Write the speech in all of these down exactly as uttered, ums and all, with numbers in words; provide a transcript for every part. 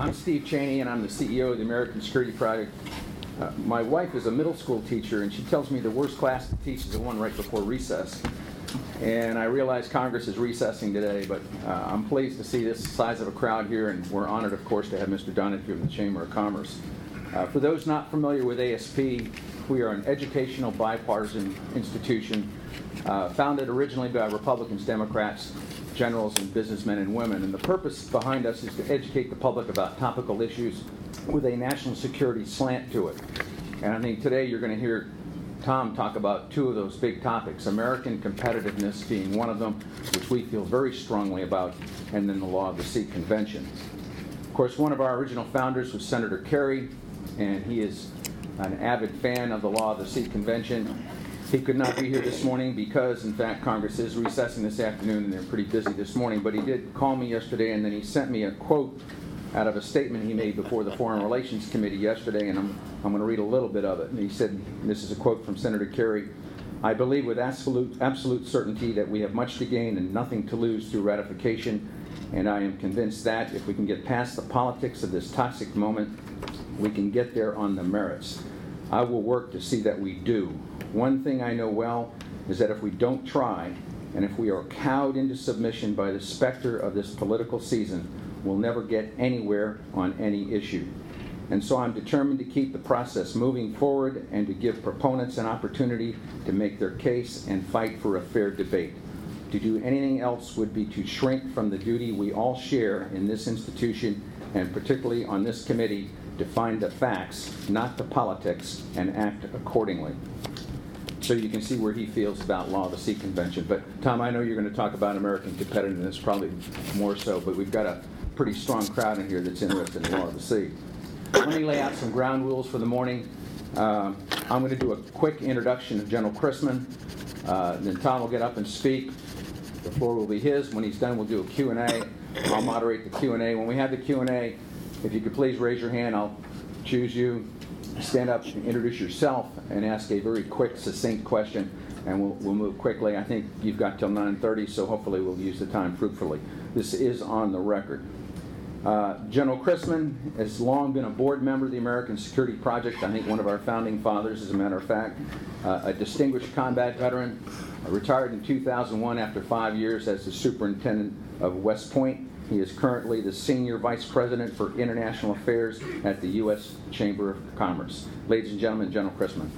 I'm Steve Cheney, and I'm the C E O of the American Security Project. Uh, my wife is a middle school teacher, and she tells me the worst class to teach is the one right before recess. And I realize Congress is recessing today, but uh, I'm pleased to see this size of a crowd here, and we're honored, of course, to have Mister Donahue of the Chamber of Commerce. Uh, for those not familiar with A S P, we are an educational bipartisan institution uh, founded originally by Republicans, Democrats, generals, and businessmen and women. And the purpose behind us is to educate the public about topical issues with a national security slant to it. And I think today you're going to hear Tom talk about two of those big topics, American competitiveness being one of them, which we feel very strongly about, and then the law of the sea convention. Of course, one of our original founders was Senator Kerry, and he is an avid fan of the law of the sea convention. He could not be here this morning because, in fact, Congress is recessing this afternoon, and they're pretty busy this morning, but he did call me yesterday, and then he sent me a quote out of a statement he made before the Foreign Relations Committee yesterday, and I'm, I'm going to read a little bit of it. And he said, and this is a quote from Senator Kerry, "I believe with absolute, absolute certainty that we have much to gain and nothing to lose through ratification, and I am convinced that if we can get past the politics of this toxic moment, we can get there on the merits. I will work to see that we do. One thing I know well is that if we don't try, and if we are cowed into submission by the specter of this political season, we'll never get anywhere on any issue. And so I'm determined to keep the process moving forward and to give proponents an opportunity to make their case and fight for a fair debate. To do anything else would be to shrink from the duty we all share in this institution, and particularly on this committee, to find the facts, not the politics, and act accordingly." So you can see where he feels about Law of the Sea Convention. But Tom, I know you're going to talk about American competitiveness probably more so, but we've got a pretty strong crowd in here that's interested in Law of the Sea. Let me lay out some ground rules for the morning. Um, I'm going to do a quick introduction of General Chrisman. Uh, then Tom will get up and speak. The floor will be his. When he's done, we'll do a Q and A. I'll moderate the Q and A. When we have the Q and A, if you could please raise your hand, I'll choose you. Stand up, introduce yourself, and ask a very quick, succinct question, and we'll, we'll move quickly. I think you've got till nine thirty, so hopefully we'll use the time fruitfully. This is on the record. Uh, General Chrisman has long been a board member of the American Security Project, I think one of our founding fathers, as a matter of fact, uh, a distinguished combat veteran, uh, retired in two thousand one after five years as the superintendent of West Point. He is currently the Senior Vice President for International Affairs at the U S Chamber of Commerce. Ladies and gentlemen, General Chrisman.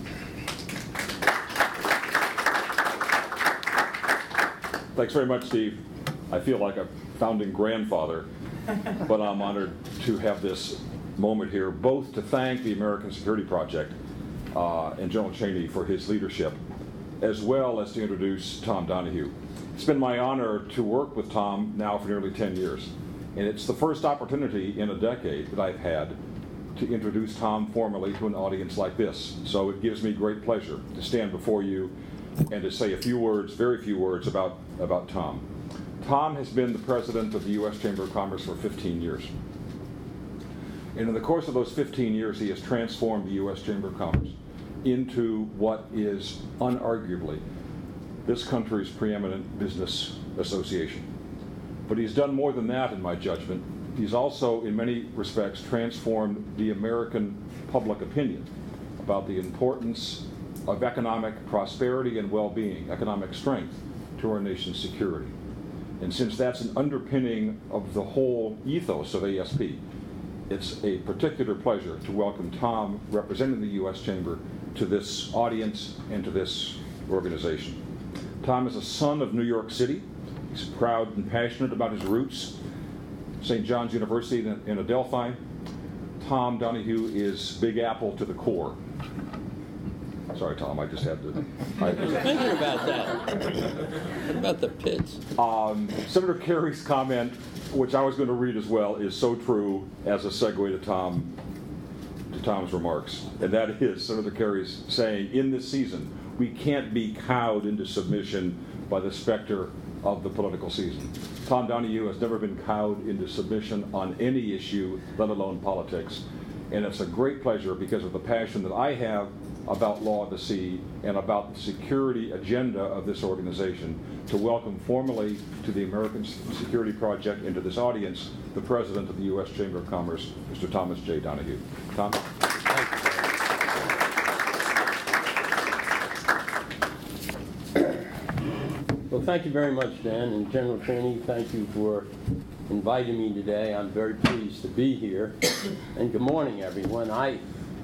Thanks very much, Steve. I feel like a founding grandfather, but I'm honored to have this moment here, both to thank the American Security Project uh, and General Cheney for his leadership, as well as to introduce Tom Donahue. It's been my honor to work with Tom now for nearly ten years, and it's the first opportunity in a decade that I've had to introduce Tom formally to an audience like this. So it gives me great pleasure to stand before you and to say a few words, very few words, about, about Tom. Tom has been the president of the U S Chamber of Commerce for fifteen years. And in the course of those fifteen years, he has transformed the U S Chamber of Commerce into what is unarguably this country's preeminent business association. But he's done more than that, in my judgment. He's also, in many respects, transformed the American public opinion about the importance of economic prosperity and well-being, economic strength, to our nation's security. And since that's an underpinning of the whole ethos of A S P, it's a particular pleasure to welcome Tom, representing the U S Chamber, to this audience and to this organization. Tom is a son of New York City. He's proud and passionate about his roots. Saint John's University in Adelphi. Tom Donahue is Big Apple to the core. Sorry, Tom, I just had to... I was thinking about that. What about the pits? Um, Senator Kerry's comment, which I was going to read as well, is so true as a segue to Tom, to Tom's remarks. And that is Senator Kerry's saying, in this season, we can't be cowed into submission by the specter of the political season. Tom Donahue has never been cowed into submission on any issue, let alone politics. And it's a great pleasure, because of the passion that I have about Law of the Sea and about the security agenda of this organization, to welcome formally to the American Security Project and to this audience the President of the U S Chamber of Commerce, Mister Thomas J. Donahue. Tom? Well, thank you very much, Dan, and General Cheney, thank you for inviting me today. I'm very pleased to be here. And good morning, everyone. I,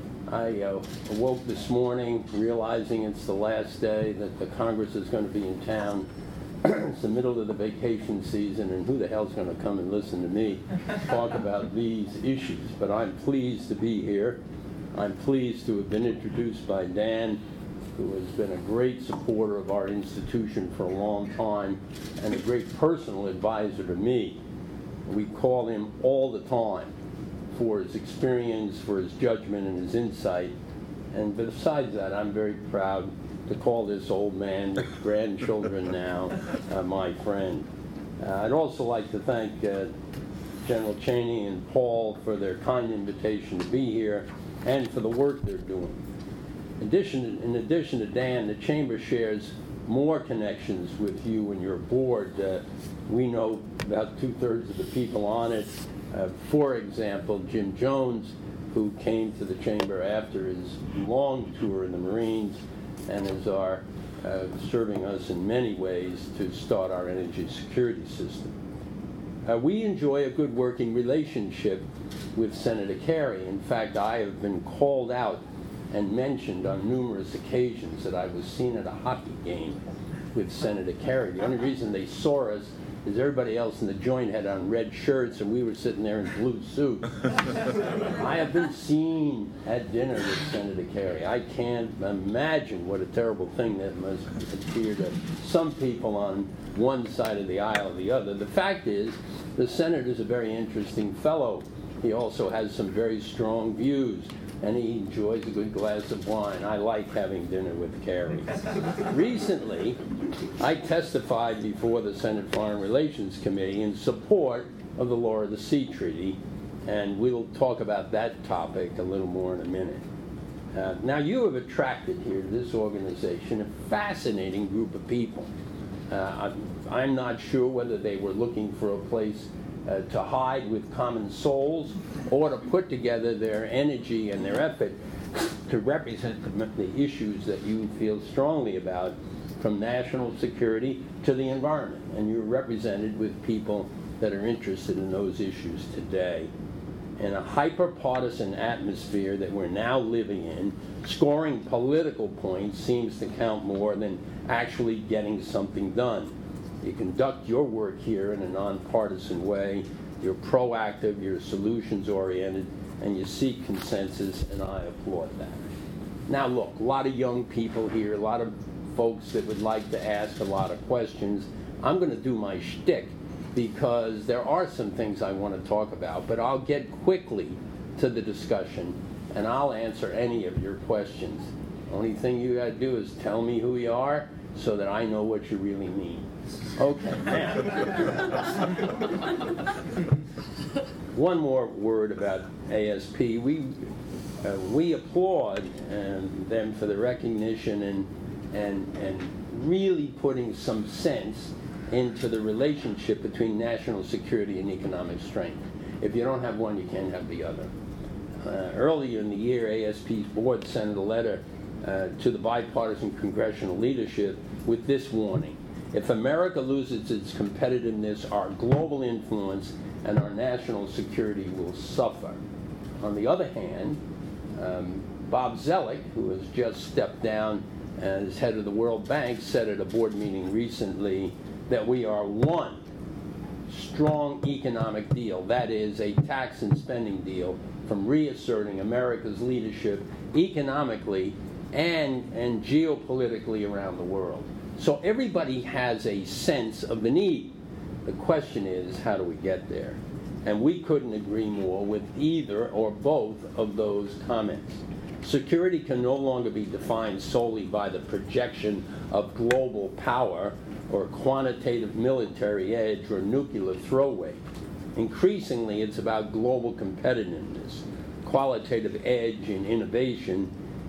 I uh, awoke this morning realizing it's the last day that the Congress is going to be in town. It's the middle of the vacation season, and who the hell's going to come and listen to me talk about these issues? But I'm pleased to be here. I'm pleased to have been introduced by Dan, who has been a great supporter of our institution for a long time and a great personal advisor to me. We call him all the time for his experience, for his judgment and his insight. And besides that, I'm very proud to call this old man with grandchildren now uh, my friend. Uh, I'd also like to thank uh, General Cheney and Paul for their kind invitation to be here and for the work they're doing. In addition, in addition to Dan, the Chamber shares more connections with you and your board. Uh, we know about two-thirds of the people on it. Uh, for example, Jim Jones, who came to the Chamber after his long tour in the Marines and is our, uh, serving us in many ways to start our energy security system. Uh, we enjoy a good working relationship with Senator Kerry. In fact, I have been called out and mentioned on numerous occasions that I was seen at a hockey game with Senator Kerry. The only reason they saw us is everybody else in the joint had on red shirts and we were sitting there in blue suits. I have been seen at dinner with Senator Kerry. I can't imagine what a terrible thing that must appear to some people on one side of the aisle or the other. The fact is, the Senator is a very interesting fellow. He also has some very strong views, and he enjoys a good glass of wine. I like having dinner with Kerry. Recently, I testified before the Senate Foreign Relations Committee in support of the Law of the Sea Treaty, and we'll talk about that topic a little more in a minute. Uh, now, you have attracted here to this organization a fascinating group of people. Uh, I'm not sure whether they were looking for a place Uh, to hide with common souls, or to put together their energy and their effort to represent the, the issues that you feel strongly about, from national security to the environment. And you're represented with people that are interested in those issues today. In a hyper-partisan atmosphere that we're now living in, scoring political points seems to count more than actually getting something done. You conduct your work here in a nonpartisan way. You're proactive, you're solutions-oriented, and you seek consensus, and I applaud that. Now look, a lot of young people here, a lot of folks that would like to ask a lot of questions. I'm going to do my shtick because there are some things I want to talk about, but I'll get quickly to the discussion, and I'll answer any of your questions. Only thing you got to do is tell me who you are so that I know what you really mean. Okay, now, one more word about A S P. We, uh, we applaud um, them for the recognition and, and, and really putting some sense into the relationship between national security and economic strength. If you don't have one, you can't have the other. Uh, earlier in the year, A S P's board sent a letter uh, to the bipartisan congressional leadership with this warning. If America loses its competitiveness, our global influence and our national security will suffer. On the other hand, um, Bob Zoellick, who has just stepped down as head of the World Bank, said at a board meeting recently that we are one strong economic deal, that is, a tax and spending deal, from reasserting America's leadership economically and, and geopolitically around the world. So everybody has a sense of the need. The question is, how do we get there? And we couldn't agree more with either or both of those comments. Security can no longer be defined solely by the projection of global power or quantitative military edge or nuclear throw weight. Increasingly, it's about global competitiveness, qualitative edge in innovation,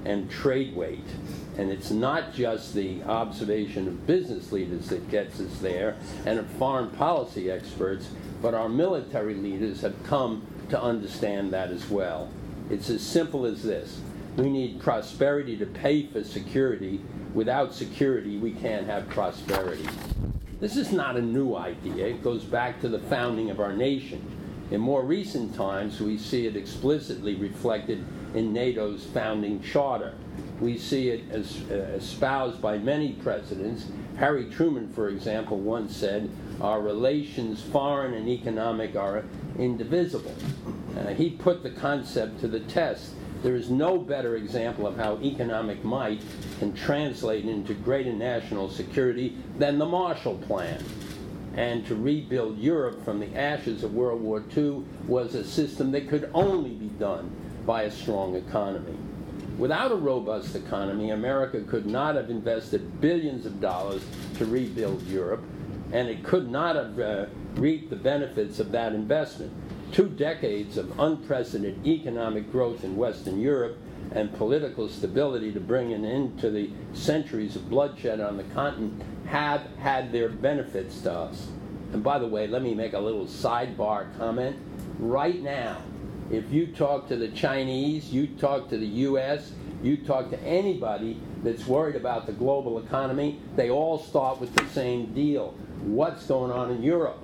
and trade weight. And it's not just the observation of business leaders that gets us there and of foreign policy experts, but our military leaders have come to understand that as well. It's as simple as this. We need prosperity to pay for security. Without security, we can't have prosperity. This is not a new idea. It goes back to the founding of our nation. In more recent times, we see it explicitly reflected in NATO's founding charter. We see it as uh, espoused by many presidents. Harry Truman, for example, once said, "Our relations, foreign and economic, are indivisible." Uh, he put the concept to the test. There is no better example of how economic might can translate into greater national security than the Marshall Plan. And to rebuild Europe from the ashes of World War Two was a system that could only be done by a strong economy. Without a robust economy, America could not have invested billions of dollars to rebuild Europe, and it could not have uh, reaped the benefits of that investment. Two decades of unprecedented economic growth in Western Europe and political stability to bring an end to the centuries of bloodshed on the continent have had their benefits to us. And by the way, let me make a little sidebar comment. Right now, if you talk to the Chinese, you talk to the U S, you talk to anybody that's worried about the global economy, they all start with the same deal. What's going on in Europe?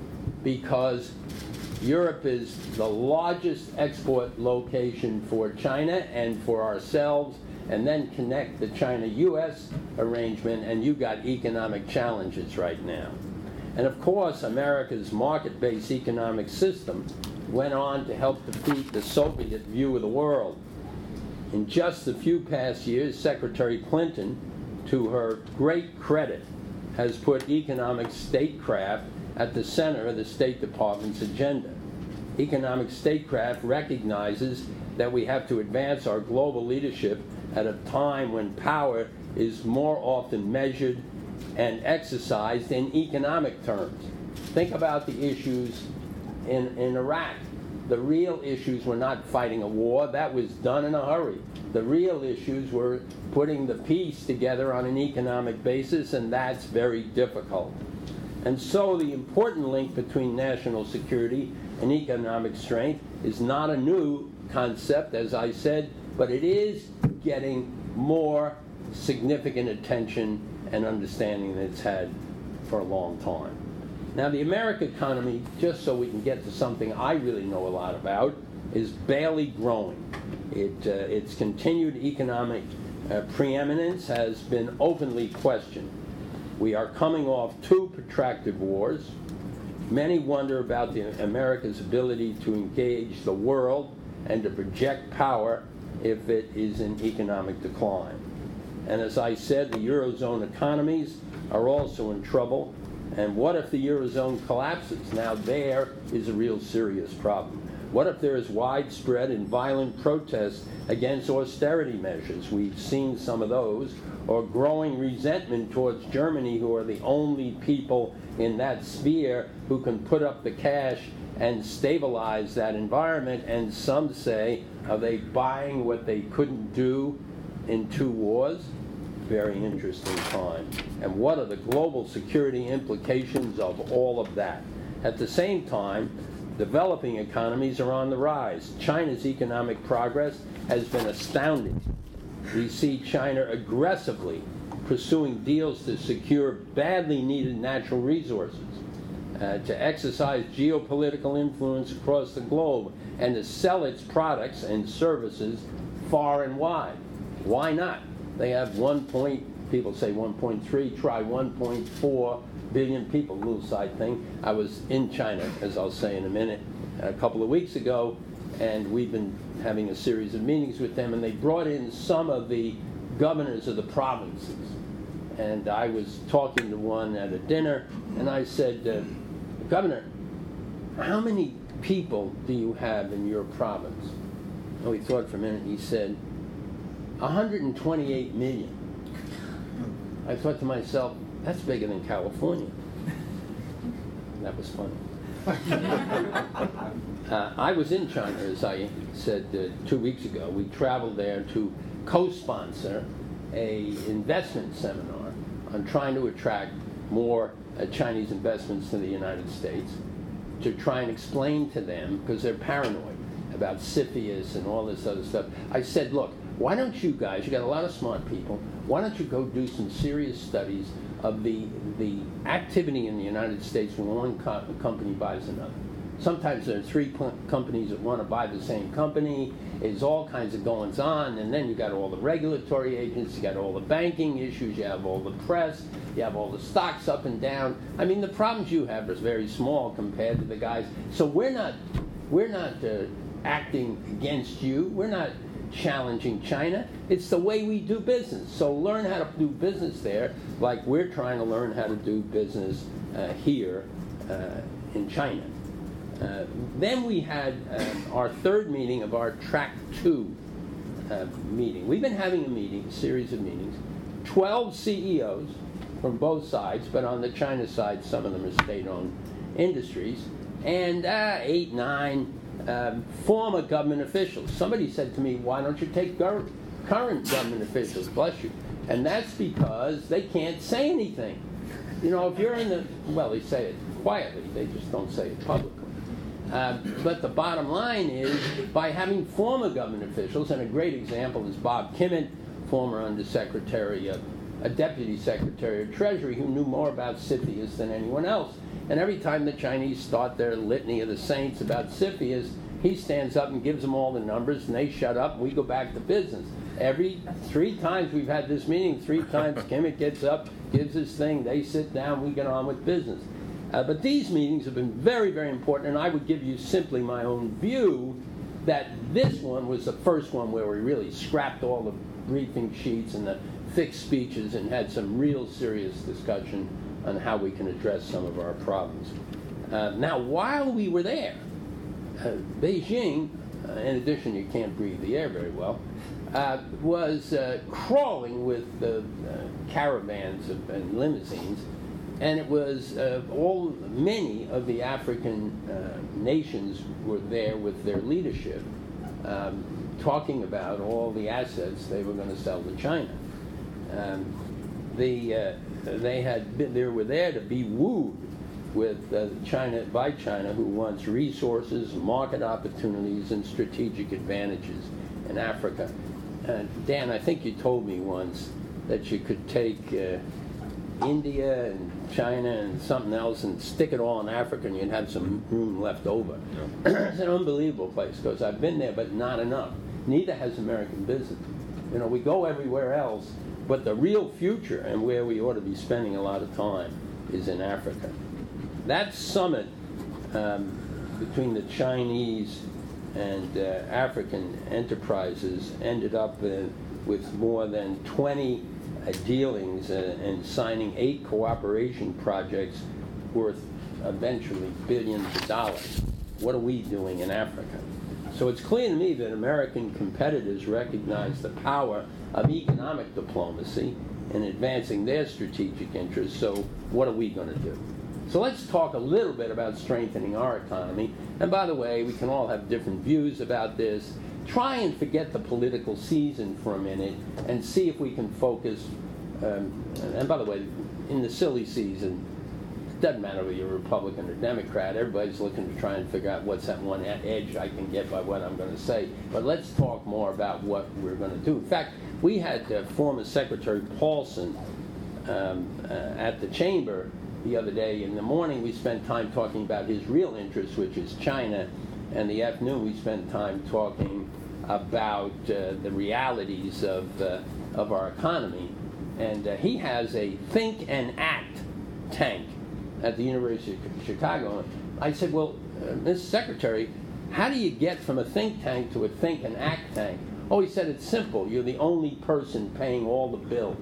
Because Europe is the largest export location for China and for ourselves, and then connect the China-U S arrangement, and you got economic challenges right now. And of course, America's market-based economic system went on to help defeat the Soviet view of the world. In just a few past years, Secretary Clinton, to her great credit, has put economic statecraft at the center of the State Department's agenda. Economic statecraft recognizes that we have to advance our global leadership at a time when power is more often measured and exercised in economic terms. Think about the issues in, in Iraq. The real issues were not fighting a war. That was done in a hurry. The real issues were putting the peace together on an economic basis, and that's very difficult. And so the important link between national security and economic strength is not a new concept, as I said, but it is getting more significant attention and understanding than it's had for a long time. Now, the American economy, just so we can get to something I really know a lot about, is barely growing. It, uh, its continued economic uh, preeminence has been openly questioned. We are coming off two protracted wars. Many wonder about the, America's ability to engage the world and to project power if it is in economic decline. And as I said, the Eurozone economies are also in trouble. And what if the Eurozone collapses? Now there is a real serious problem. What if there is widespread and violent protest against austerity measures? We've seen some of those. Or growing resentment towards Germany, who are the only people in that sphere who can put up the cash and stabilize that environment. And some say, are they buying what they couldn't do in two wars? Very interesting time. And what are the global security implications of all of that? At the same time, developing economies are on the rise. China's economic progress has been astounding. We see China aggressively pursuing deals to secure badly needed natural resources, uh, to exercise geopolitical influence across the globe, and to sell its products and services far and wide. Why not? They have one point, people say one point three, try one point four billion people, little side thing. I was in China, as I'll say in a minute, a couple of weeks ago, and we've been having a series of meetings with them, and they brought in some of the governors of the provinces. And I was talking to one at a dinner, and I said, uh, Governor, how many people do you have in your province? Oh, he thought for a minute, he said, one hundred twenty-eight million. I thought to myself, that's bigger than California. That was funny. uh, I was in China, as I said uh, two weeks ago. We traveled there to co-sponsor a investment seminar on trying to attract more uh, Chinese investments to the United States, to try and explain to them, because they're paranoid about CFIUS and all this other stuff. I said, look, why don't you guys, you got a lot of smart people, why don't you go do some serious studies of the, the activity in the United States when one co company buys another. Sometimes there are three companies that want to buy the same company. There's all kinds of goings on, and then you got all the regulatory agents, you got all the banking issues, you have all the press, you have all the stocks up and down. I mean, the problems you have are very small compared to the guys. So we're not, we're not uh, acting against you. We're not challenging China. It's the way we do business. So learn how to do business there, like we're trying to learn how to do business uh, here uh, in China. Uh, then we had um, our third meeting of our Track Two uh, meeting. We've been having a meeting, a series of meetings, twelve C E Os from both sides, but on the China side, some of them are state-owned industries, and uh, eight, nine um, former government officials. Somebody said to me, why don't you take current government officials, bless you? And that's because they can't say anything. You know, if you're in the, well, they say it quietly, they just don't say it publicly. Uh, but the bottom line is, by having former government officials, and a great example is Bob Kimmett, former Undersecretary of, a Deputy Secretary of Treasury, who knew more about CFIUS than anyone else. And every time the Chinese start their litany of the saints about CFIUS, he stands up and gives them all the numbers, and they shut up, and we go back to business. Every three times we've had this meeting, three times Kimmett gets up, gives his thing, they sit down, we get on with business. Uh, but these meetings have been very, very important, and I would give you simply my own view that this one was the first one where we really scrapped all the briefing sheets and the fixed speeches and had some real serious discussion on how we can address some of our problems. Uh, now, while we were there, uh, Beijing, uh, in addition, you can't breathe the air very well, uh, was uh, crawling with uh, uh, caravans of, and limousines. And it was uh, all, many of the African uh, nations were there with their leadership, um, talking about all the assets they were going to sell to China. Um, the, uh, they had been, they were there to be wooed with uh, China, by China, who wants resources, market opportunities, and strategic advantages in Africa. Uh, Dan, I think you told me once that you could take uh, India and China and something else and stick it all in Africa and you'd have some room left over. Yeah. It's an unbelievable place because I've been there, but not enough. Neither has American business. You know, we go everywhere else, but the real future and where we ought to be spending a lot of time is in Africa. That summit um, between the Chinese and uh, African enterprises ended up uh, with more than twenty Uh, dealings uh, and signing eight cooperation projects worth eventually billions of dollars. What are we doing in Africa? So it's clear to me that American competitors recognize the power of economic diplomacy in advancing their strategic interests. So what are we going to do? So let's talk a little bit about strengthening our economy. And by the way, we can all have different views about this. Try and forget the political season for a minute and see if we can focus, um, and by the way, in the silly season, it doesn't matter whether you're Republican or Democrat, everybody's looking to try and figure out what's that one edge I can get by what I'm going to say. But let's talk more about what we're going to do. In fact, we had uh, former Secretary Paulson um, uh, at the Chamber the other day. In the morning, we spent time talking about his real interest, which is China. And the afternoon, we spent time talking about uh, the realities of, uh, of our economy. And uh, he has a Think and Act tank at the University of Chicago. I said, well, uh, Mister Secretary, how do you get from a think tank to a Think and Act tank? Oh, he said, it's simple. You're the only person paying all the bills.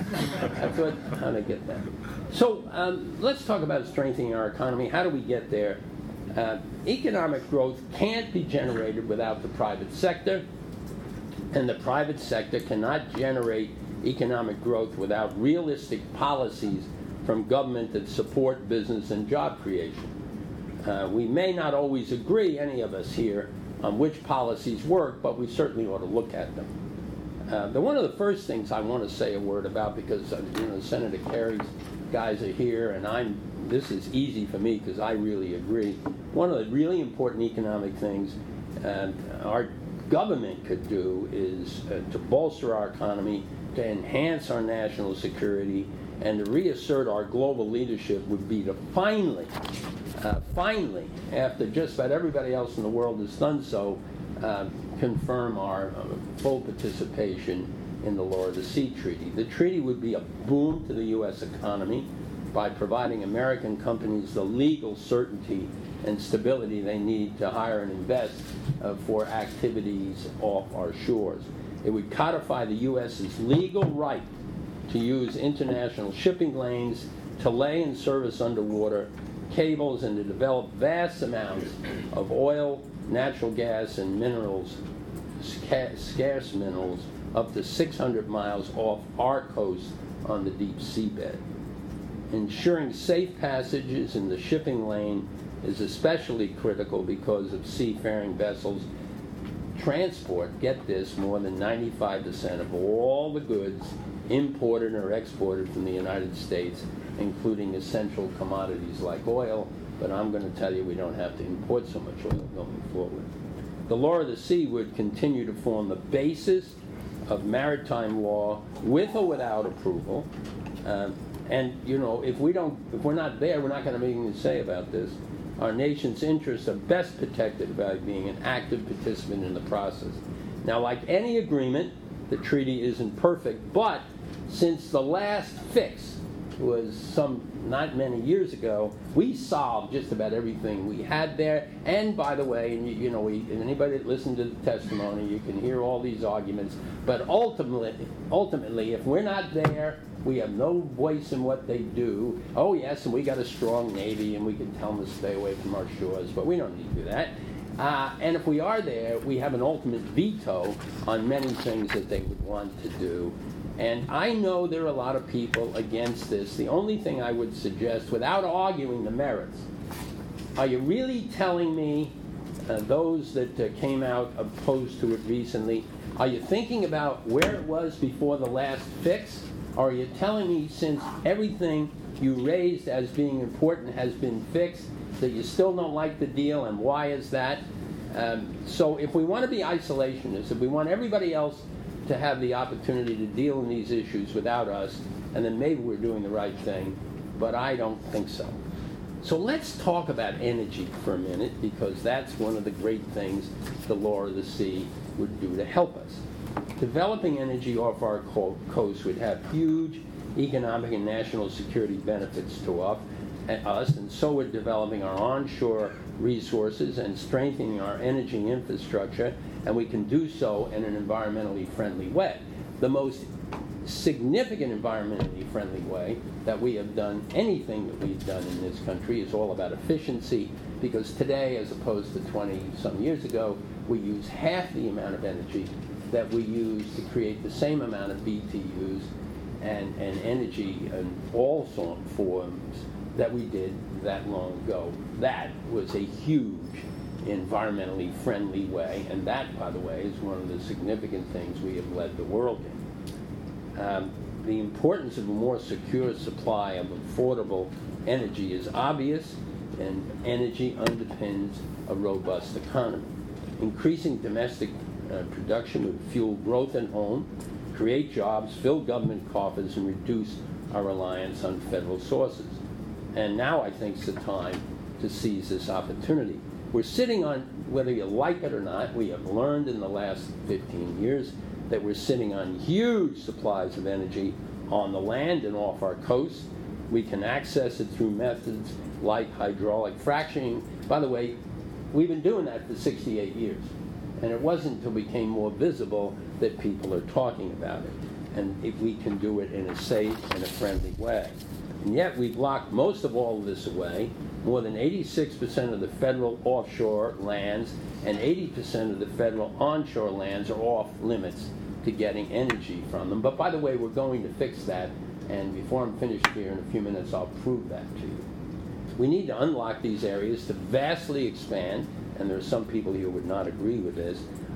I thought, how do I get that? So um, let's talk about strengthening our economy. How do we get there? Uh, economic growth can't be generated without the private sector, and the private sector cannot generate economic growth without realistic policies from government that support business and job creation. Uh, we may not always agree, any of us here, on which policies work, but we certainly ought to look at them. Uh, the, one of the first things I want to say a word about, because uh, you know Senator Kerry's guys are here, and I'm. This is easy for me because I really agree. One of the really important economic things uh, our government could do is uh, to bolster our economy, to enhance our national security, and to reassert our global leadership would be to finally, uh, finally, after just about everybody else in the world has done so, uh, confirm our uh, full participation in the Law of the Sea Treaty. The treaty would be a boom to the U S economy by providing American companies the legal certainty and stability they need to hire and invest uh, for activities off our shores. It would codify the U S's legal right to use international shipping lanes, to lay and service underwater cables, and to develop vast amounts of oil, natural gas, and minerals, sca- scarce minerals, up to six hundred miles off our coast on the deep seabed. Ensuring safe passages in the shipping lane is especially critical because of seafaring vessels transport, get this, more than ninety-five percent of all the goods imported or exported from the United States, including essential commodities like oil, but I'm going to tell you we don't have to import so much oil going forward. The Law of the Sea would continue to form the basis of maritime law with or without approval. Um, and, you know, if we don't, if we're not there, we're not going to have anything to say about this. Our nation's interests are best protected by being an active participant in the process. Now, like any agreement, the treaty isn't perfect, but since the last fix was some not many years ago, we solved just about everything we had there. And by the way, and you, you know, we, and anybody that listened to the testimony, you can hear all these arguments. But ultimately, ultimately, if we're not there, we have no voice in what they do. Oh yes, and we got a strong Navy, and we can tell them to stay away from our shores, but we don't need to do that. Uh, and if we are there, we have an ultimate veto on many things that they would want to do. And I know there are a lot of people against this. The only thing I would suggest, without arguing the merits, are you really telling me, uh, those that uh, came out opposed to it recently, are you thinking about where it was before the last fix? Or are you telling me since everything you raised as being important has been fixed, that you still don't like the deal, and why is that? Um, so if we want to be isolationists, if we want everybody else to have the opportunity to deal in these issues without us, and then maybe we're doing the right thing, but I don't think so. So let's talk about energy for a minute, because that's one of the great things the Law of the Sea would do to help us. Developing energy off our co- coast would have huge economic and national security benefits to us, and so would developing our onshore resources and strengthening our energy infrastructure, and we can do so in an environmentally friendly way. The most significant environmentally friendly way that we have done anything that we've done in this country is all about efficiency, because today, as opposed to twenty-some years ago, we use half the amount of energy that we use to create the same amount of B T Us and, and energy in all sort of forms that we did that long ago. That was a huge environmentally friendly way, and that, by the way, is one of the significant things we have led the world in. Um, the importance of a more secure supply of affordable energy is obvious, and energy underpins a robust economy. Increasing domestic uh, production would fuel growth at home, create jobs, fill government coffers, and reduce our reliance on federal sources. And now I think it's the time to seize this opportunity. We're sitting on, whether you like it or not, we have learned in the last fifteen years that we're sitting on huge supplies of energy on the land and off our coast. We can access it through methods like hydraulic fracturing. By the way, we've been doing that for sixty-eight years. And it wasn't until it became more visible that people are talking about it. And if we can do it in a safe and a friendly way. And yet we've locked most of all of this away. More than eighty-six percent of the federal offshore lands and eighty percent of the federal onshore lands are off limits to getting energy from them. But by the way, we're going to fix that. And before I'm finished here in a few minutes, I'll prove that to you. We need to unlock these areas to vastly expand, and there are some people here who would not agree with this,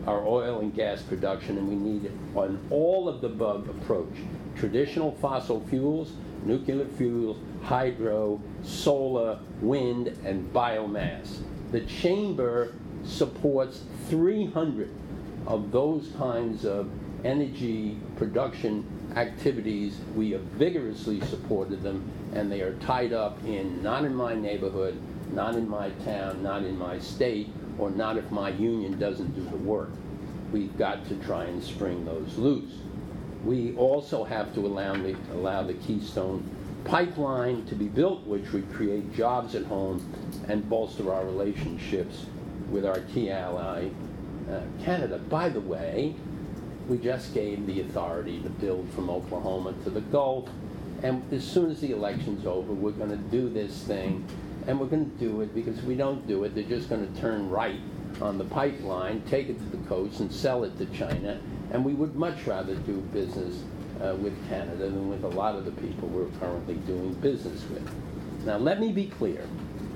our oil and gas production, and we need an all-of-the-above approach. Traditional fossil fuels, nuclear fuels, hydro, solar, wind, and biomass. The Chamber supports three hundred of those kinds of energy production activities. We have vigorously supported them, and they are tied up in not in my neighborhood, not in my town, not in my state, or not if my union doesn't do the work. We've got to try and spring those loose. We also have to allow the, allow the Keystone Pipeline to be built, which would create jobs at home and bolster our relationships with our key ally, uh, Canada. By the way, we just gave the authority to build from Oklahoma to the Gulf, and as soon as the election's over, we're going to do this thing, and we're going to do it because if we don't do it, they're just going to turn right on the pipeline, take it to the coast, and sell it to China, and we would much rather do business uh, with Canada than with a lot of the people we're currently doing business with. Now, let me be clear.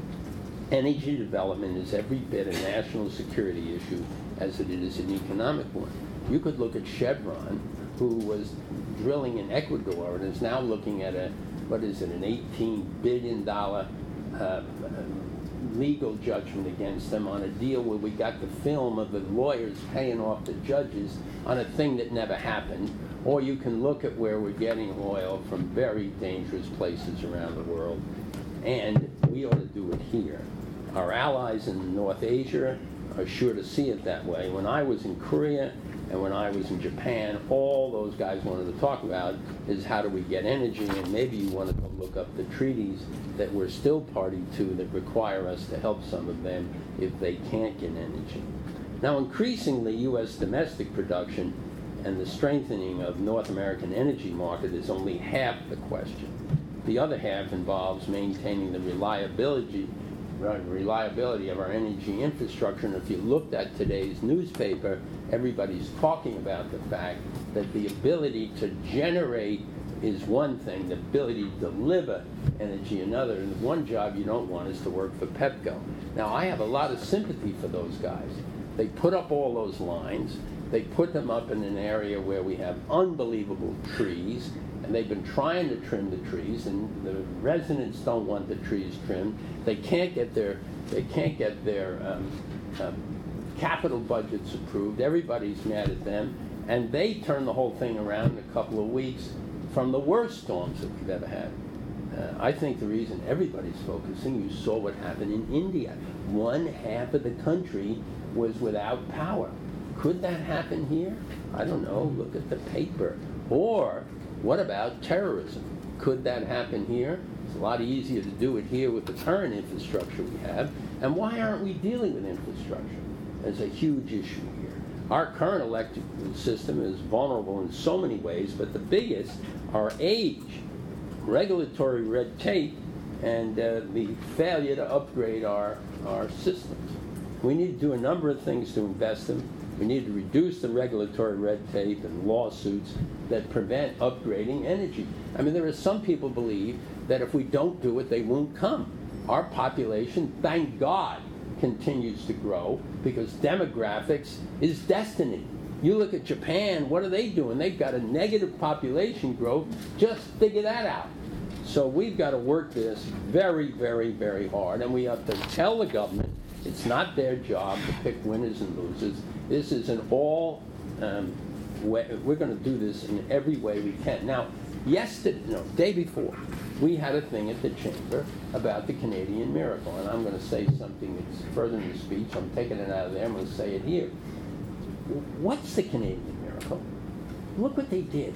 Energy development is every bit a national security issue as it is an economic one. You could look at Chevron, who was drilling in Ecuador and is now looking at a, what is it, an eighteen billion dollars uh, legal judgment against them on a deal where we got the film of the lawyers paying off the judges on a thing that never happened. Or you can look at where we're getting oil from very dangerous places around the world, and we ought to do it here. Our allies in North Asia are sure to see it that way. When I was in Korea and when I was in Japan, all those guys wanted to talk about is how do we get energy, and maybe you want to go look up the treaties that we're still party to that require us to help some of them if they can't get energy. Now, increasingly, U S domestic production and the strengthening of North American energy market is only half the question. The other half involves maintaining the reliability reliability of our energy infrastructure, and if you looked at today's newspaper, everybody's talking about the fact that the ability to generate is one thing, the ability to deliver energy another, and the one job you don't want is to work for Pepco. Now, I have a lot of sympathy for those guys. They put up all those lines, they put them up in an area where we have unbelievable trees, and they've been trying to trim the trees, and the residents don't want the trees trimmed. They can't get their they can't get their um, um, capital budgets approved. Everybody's mad at them, and they turn the whole thing around in a couple of weeks from the worst storms that we've ever had. Uh, I think the reason everybody's focusing, you saw what happened in India. One half of the country was without power. Could that happen here? I don't know. Look at the paper. Or what about terrorism? Could that happen here? It's a lot easier to do it here with the current infrastructure we have. And why aren't we dealing with infrastructure? There's a huge issue here. Our current electrical system is vulnerable in so many ways, but the biggest are age, regulatory red tape, and uh, the failure to upgrade our, our systems. We need to do a number of things to invest them. We need to reduce the regulatory red tape and lawsuits that prevent upgrading energy. I mean, there are some people believe that if we don't do it, they won't come. Our population, thank God, continues to grow because demographics is destiny. You look at Japan, what are they doing? They've got a negative population growth. Just figure that out. So we've got to work this very, very, very hard, and we have to tell the government it's not their job to pick winners and losers. This is an all, um, way, we're going to do this in every way we can. Now, yesterday, no, day before, we had a thing at the Chamber about the Canadian miracle, and I'm going to say something that's further in the speech. I'm taking it out of there. I'm going to say it here. What's the Canadian miracle? Look what they did.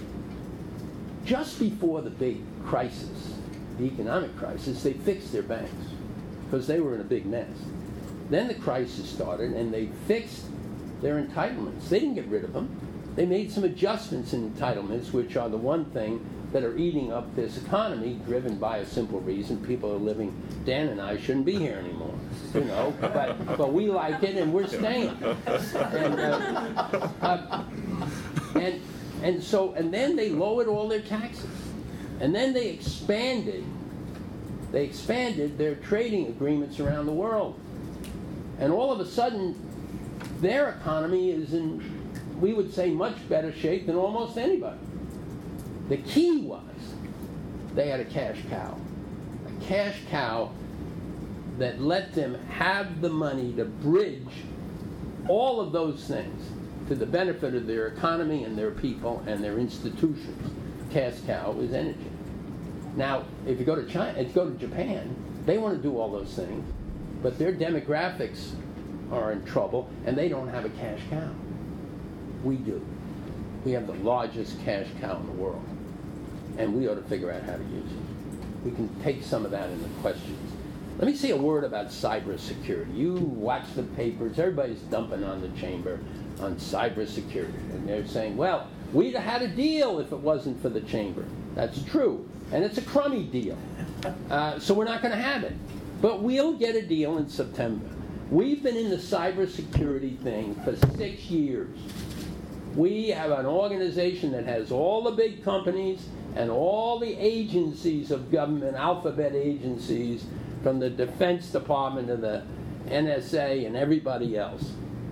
Just before the big crisis, the economic crisis, they fixed their banks because they were in a big mess. Then the crisis started, and they fixed their entitlements. They didn't get rid of them. They made some adjustments in entitlements, which are the one thing that are eating up this economy, driven by a simple reason. People are living, Dan and I shouldn't be here anymore, you know, but, but we like it, and we're staying. And, uh, uh, and, and so, and then they lowered all their taxes. And then they expanded, they expanded their trading agreements around the world. And all of a sudden, their economy is in, we would say, much better shape than almost anybody. The key was they had a cash cow. A cash cow that let them have the money to bridge all of those things to the benefit of their economy and their people and their institutions. Cash cow is energy. Now, if you go to China, if you go to Japan, they want to do all those things, but their demographics are in trouble, and they don't have a cash cow. We do. We have the largest cash cow in the world, and we ought to figure out how to use it. We can take some of that in the questions. Let me say a word about cybersecurity. You watch the papers, everybody's dumping on the chamber on cybersecurity, and they're saying, well, we'd have had a deal if it wasn't for the chamber. That's true, and it's a crummy deal, uh, so we're not going to have it. But we'll get a deal in September. We've been in the cybersecurity thing for six years. We have an organization that has all the big companies and all the agencies of government, alphabet agencies, from the Defense Department to the N S A and everybody else.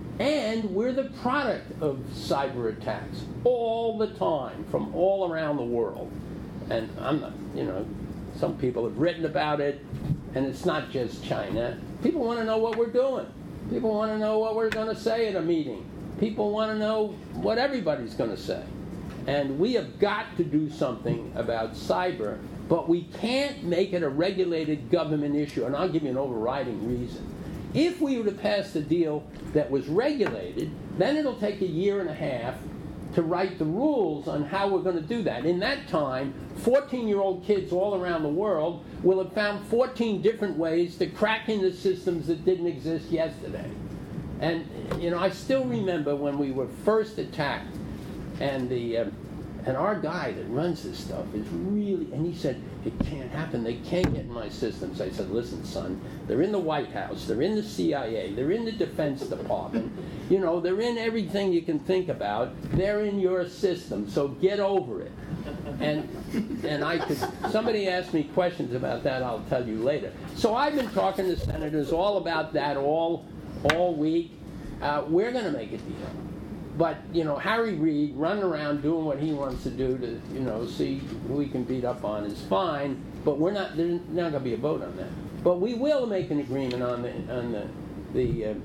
And we're the product of cyber attacks all the time from all around the world. And I'm not, you know, some people have written about it, and it's not just China. People want to know what we're doing. People want to know what we're going to say at a meeting. People want to know what everybody's going to say. And we have got to do something about cyber, but we can't make it a regulated government issue. And I'll give you an overriding reason. If we were to pass a deal that was regulated, then it'll take a year and a half to write the rules on how we're going to do that. In that time, fourteen-year-old kids all around the world will have found fourteen different ways to crack into systems that didn't exist yesterday. And, you know, I still remember when we were first attacked, and the uh, and our guy that runs this stuff is really, and he said, it can't happen. They can't get in my systems. I said, listen, son, they're in the White House. They're in the C I A. They're in the Defense Department. You know, they're in everything you can think about. They're in your system, so get over it. And and I could, somebody asked me questions about that, I'll tell you later. So I've been talking to senators all about that all, all week. Uh, we're going to make a deal. But, you know, Harry Reid running around doing what he wants to do to, you know, see who he can beat up on is fine, but we're not, there's not going to be a vote on that. But we will make an agreement on the, on the, the, uh,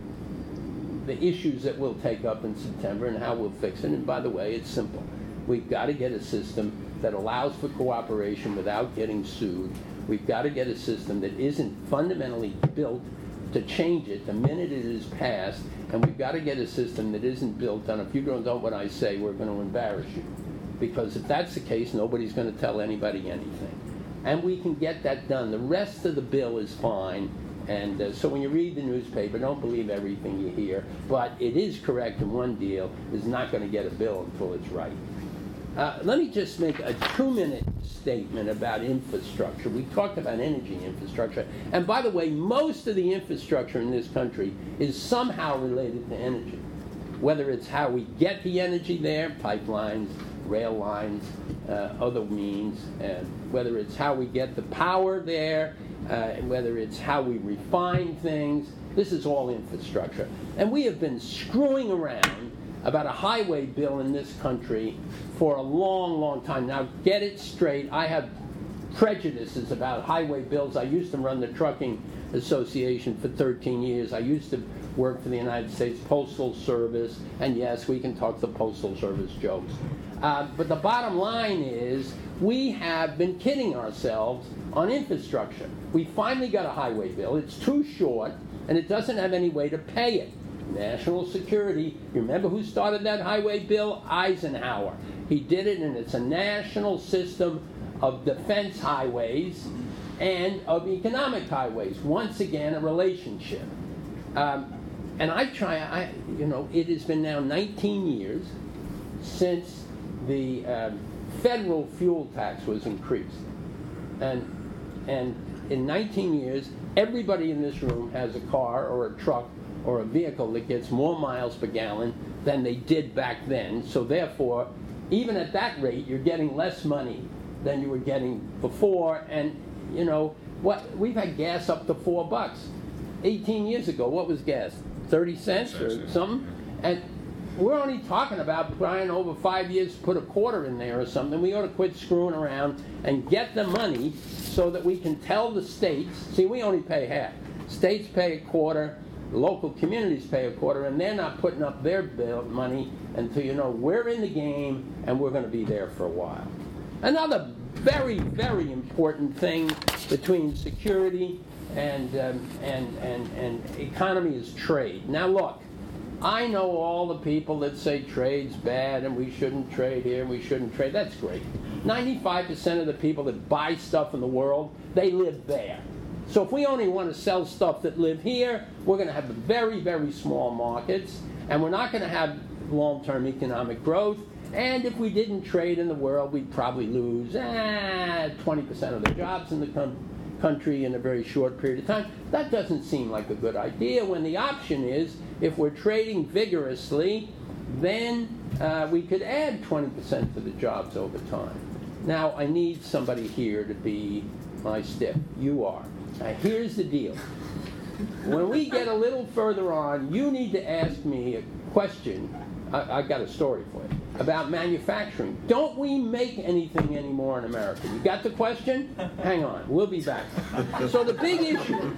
the issues that we'll take up in September and how we'll fix it. And by the way, it's simple. We've got to get a system that allows for cooperation without getting sued. We've got to get a system that isn't fundamentally built to change it the minute it is passed, and we've got to get a system that isn't built on, if you don't know what I say, we're going to embarrass you. Because if that's the case, nobody's going to tell anybody anything. And we can get that done. The rest of the bill is fine, and uh, so when you read the newspaper, don't believe everything you hear, but it is correct in one deal, is not going to get a bill until it's right. Uh, let me just make a two-minute statement about infrastructure. We talked about energy infrastructure. And by the way, most of the infrastructure in this country is somehow related to energy. Whether it's how we get the energy there, pipelines, rail lines, uh, other means, uh, whether it's how we get the power there, uh, whether it's how we refine things, this is all infrastructure. And we have been screwing around about a highway bill in this country for a long, long time. Now, get it straight. I have prejudices about highway bills. I used to run the Trucking Association for thirteen years. I used to work for the United States Postal Service. And yes, we can talk the Postal Service jokes. Uh, but the bottom line is we have been kidding ourselves on infrastructure. We finally got a highway bill. It's too short, and it doesn't have any way to pay it. National security. You remember who started that highway bill? Eisenhower. He did it, and it's a national system of defense highways and of economic highways. Once again, a relationship. Um, and I try, I, you know, it has been now nineteen years since the um, federal fuel tax was increased. And, and in nineteen years, everybody in this room has a car or a truck or a vehicle that gets more miles per gallon than they did back then. So therefore, even at that rate, you're getting less money than you were getting before. And, you know, what we've had gas up to four bucks. eighteen years ago, what was gas? thirty cents or something? And we're only talking about trying over five years to put a quarter in there or something. We ought to quit screwing around and get the money so that we can tell the states, see, we only pay half. States pay a quarter, local communities pay a quarter, and they're not putting up their bill money until, you know, we're in the game and we're going to be there for a while. Another very, very important thing between security and, um, and, and, and economy is trade. Now look, I know all the people that say trade's bad and we shouldn't trade here and we shouldn't trade. That's great. ninety-five percent of the people that buy stuff in the world, they live there. So if we only want to sell stuff that live here, we're going to have very, very small markets, and we're not going to have long-term economic growth. And if we didn't trade in the world, we'd probably lose ah, twenty percent of the jobs in the country. country in a very short period of time. That doesn't seem like a good idea when the option is, if we're trading vigorously, then uh, we could add twenty percent to the jobs over time. Now, I need somebody here to be my stick. You are. Now, here's the deal. When we get a little further on, you need to ask me a question. I, I got a story for you about manufacturing. Don't we make anything anymore in America? You got the question? Hang on, we'll be back. So the big issue,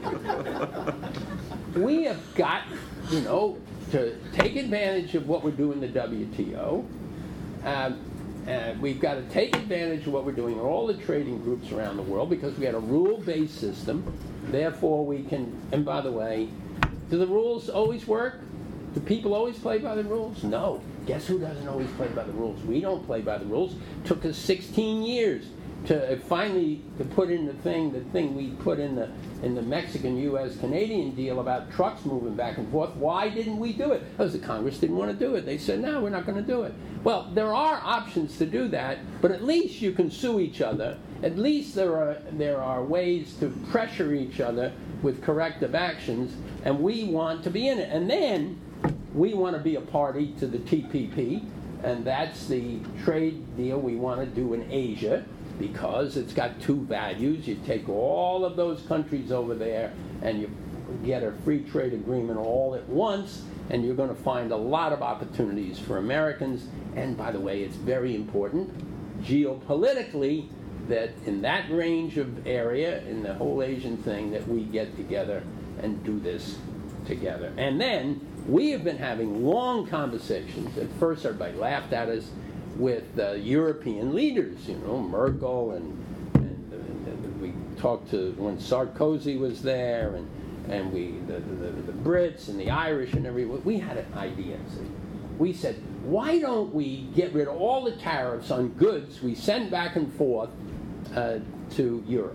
we have got, you know, to take advantage of what we're doing in the W T O. Um, uh, we've got to take advantage of what we're doing in all the trading groups around the world, because we got a rule-based system. Therefore, we can, and by the way, do the rules always work? Do people always play by the rules? No. Guess who doesn't always play by the rules? We don't play by the rules. It took us sixteen years to finally to put in the thing, the thing we put in the in the Mexican U S Canadian deal about trucks moving back and forth. Why didn't we do it? Because the Congress didn't want to do it. They said, no, we're not going to do it. Well, there are options to do that, but at least you can sue each other. At least there are there are ways to pressure each other with corrective actions, and we want to be in it. And then we want to be a party to the T P P, and that's the trade deal we want to do in Asia, because it's got two values. You take all of those countries over there and you get a free trade agreement all at once, and you're going to find a lot of opportunities for Americans. And by the way, it's very important geopolitically that in that range of area, in the whole Asian thing, that we get together and do this together. And then we have been having long conversations. At first, everybody laughed at us with uh, European leaders, you know, Merkel, and, and, and we talked to when Sarkozy was there, and and we the, the, the Brits and the Irish and everyone. We had an idea. See? We said, why don't we get rid of all the tariffs on goods we send back and forth uh, to Europe?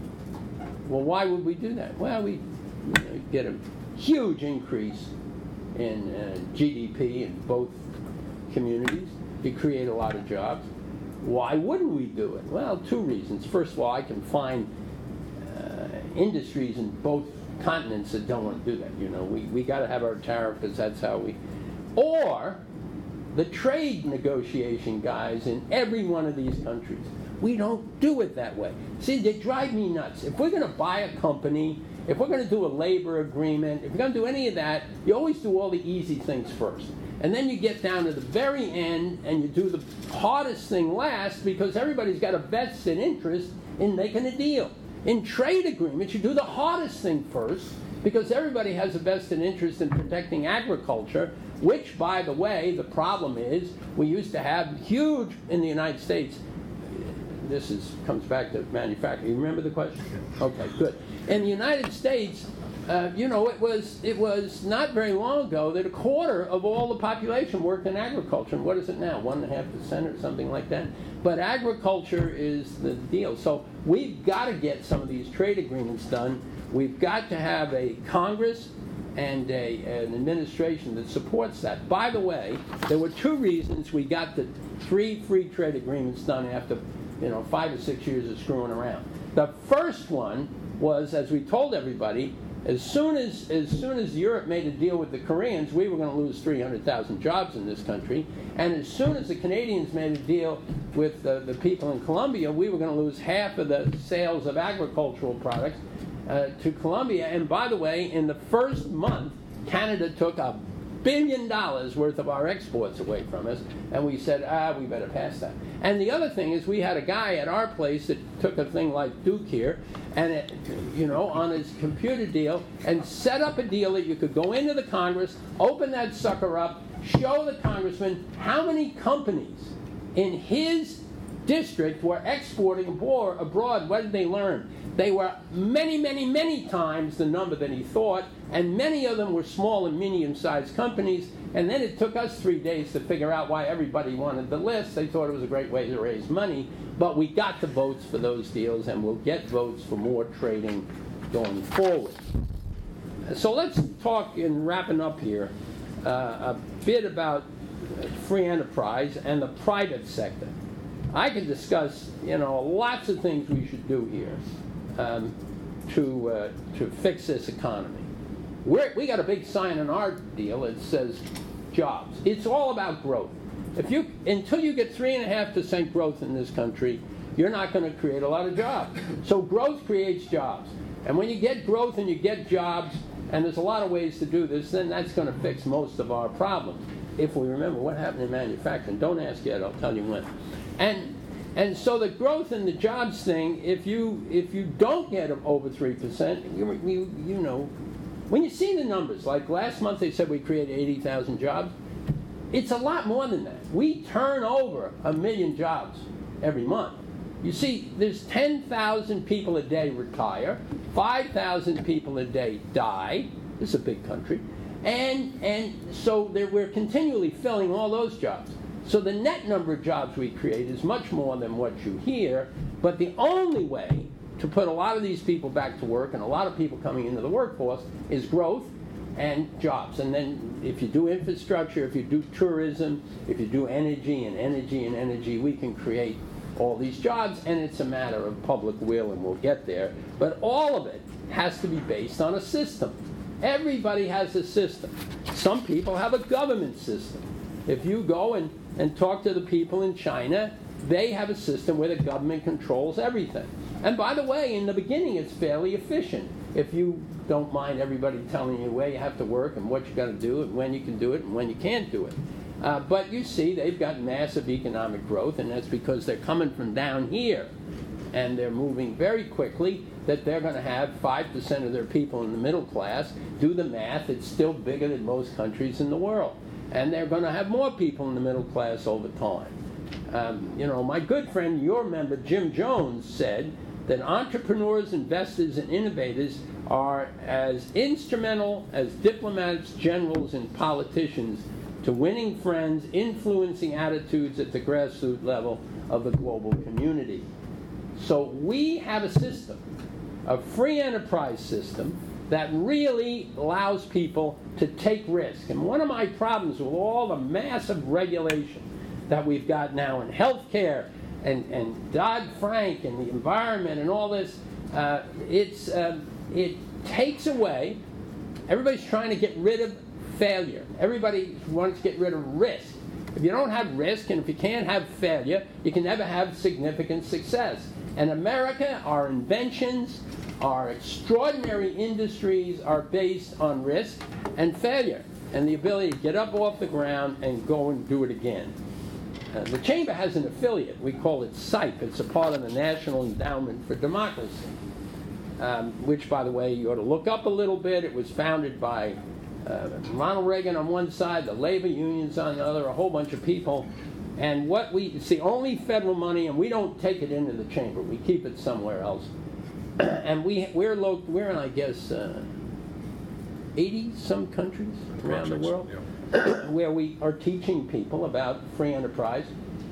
Well, why would we do that? Well, we you know, get a huge increase in uh, G D P in both communities. You create a lot of jobs. Why wouldn't we do it? Well, two reasons. First of all, I can find uh, industries in both continents that don't want to do that. You know, we, we got to have our tariff because that's how we... Or the trade negotiation guys in every one of these countries. We don't do it that way. See, they drive me nuts. If we're going to buy a company, if we're going to do a labor agreement, if we're going to do any of that, you always do all the easy things first. And then you get down to the very end and you do the hardest thing last, because everybody's got a vested interest in making a deal. In trade agreements, you do the hardest thing first, because everybody has a vested interest in protecting agriculture, which, by the way, the problem is we used to have huge in the United States. This is comes back to manufacturing. You remember the question? Okay, good. In the United States, uh, you know, it was it was not very long ago that a quarter of all the population worked in agriculture. And what is it now? One and a half percent or something like that. But agriculture is the deal. So we've got to get some of these trade agreements done. We've got to have a Congress and a, an administration that supports that. By the way, there were two reasons we got the three free trade agreements done after, you know, five or six years of screwing around. The first one was, as we told everybody, as soon as as soon as Europe made a deal with the Koreans, we were going to lose three hundred thousand jobs in this country. And as soon as the Canadians made a deal with the, the people in Colombia, we were going to lose half of the sales of agricultural products uh, to Colombia. And by the way, in the first month, Canada took a billion dollars worth of our exports away from us, and we said, ah, we better pass that. And the other thing is we had a guy at our place that took a thing like Duke here, and it, you know, on his computer deal, and set up a deal that you could go into the Congress, open that sucker up, show the congressman how many companies in his district were exporting abroad. What did they learn? They were many, many, many times the number that he thought, and many of them were small and medium-sized companies. And then it took us three days to figure out why everybody wanted the list. They thought it was a great way to raise money, but we got the votes for those deals, and we'll get votes for more trading going forward. So let's talk, in wrapping up here, uh, a bit about free enterprise and the private sector. I could discuss, you know, lots of things we should do here um, to uh, to fix this economy. We're, we got a big sign in our deal that says jobs. It's all about growth. If you until you get three and a half percent growth in this country, you're not going to create a lot of jobs. So growth creates jobs, and when you get growth and you get jobs, and there's a lot of ways to do this, then that's going to fix most of our problems. If we remember what happened in manufacturing, don't ask yet. I'll tell you when. And and so the growth in the jobs thing, if you if you don't get them over three percent, you, you you know, when you see the numbers, like last month they said we created eighty thousand jobs. It's a lot more than that. We turn over a million jobs every month. You see, there's ten thousand people a day retire, five thousand people a day die. This is a big country. And and so there, we're continually filling all those jobs. So the net number of jobs we create is much more than what you hear, but the only way to put a lot of these people back to work and a lot of people coming into the workforce is growth and jobs. And then if you do infrastructure, if you do tourism, if you do energy and energy and energy, we can create all these jobs, and it's a matter of public will, and we'll get there. But all of it has to be based on a system. Everybody has a system. Some people have a government system. If you go and, and talk to the people in China, they have a system where the government controls everything. And by the way, in the beginning, it's fairly efficient. If you don't mind everybody telling you where you have to work and what you got to do and when you can do it and when you can't do it. Uh, but you see, they've got massive economic growth, and that's because they're coming from down here. And they're moving very quickly, that they're going to have five percent of their people in the middle class. Do the math, it's still bigger than most countries in the world. And they're going to have more people in the middle class over time. Um, you know, my good friend, your member, Jim Jones, said that entrepreneurs, investors, and innovators are as instrumental as diplomats, generals, and politicians to winning friends, influencing attitudes at the grassroots level of the global community. So we have a system, a free enterprise system, that really allows people to take risk. And one of my problems with all the massive regulation that we've got now in healthcare and, and Dodd-Frank and the environment and all this, uh, it's, um, it takes away, everybody's trying to get rid of failure. Everybody wants to get rid of risk. If you don't have risk and if you can't have failure, you can never have significant success. And America, our inventions, our extraordinary industries are based on risk and failure and the ability to get up off the ground and go and do it again. Uh, the Chamber has an affiliate. We call it S I P. It's a part of the National Endowment for Democracy, um, which, by the way, you ought to look up a little bit. It was founded by uh, Ronald Reagan on one side, the labor unions on the other, a whole bunch of people. And what we, it's the only federal money, and we don't take it into the Chamber. We keep it somewhere else. And we, we're, lo- we're in, I guess, uh, eighty some countries around the world, yeah. where we are teaching people about free enterprise,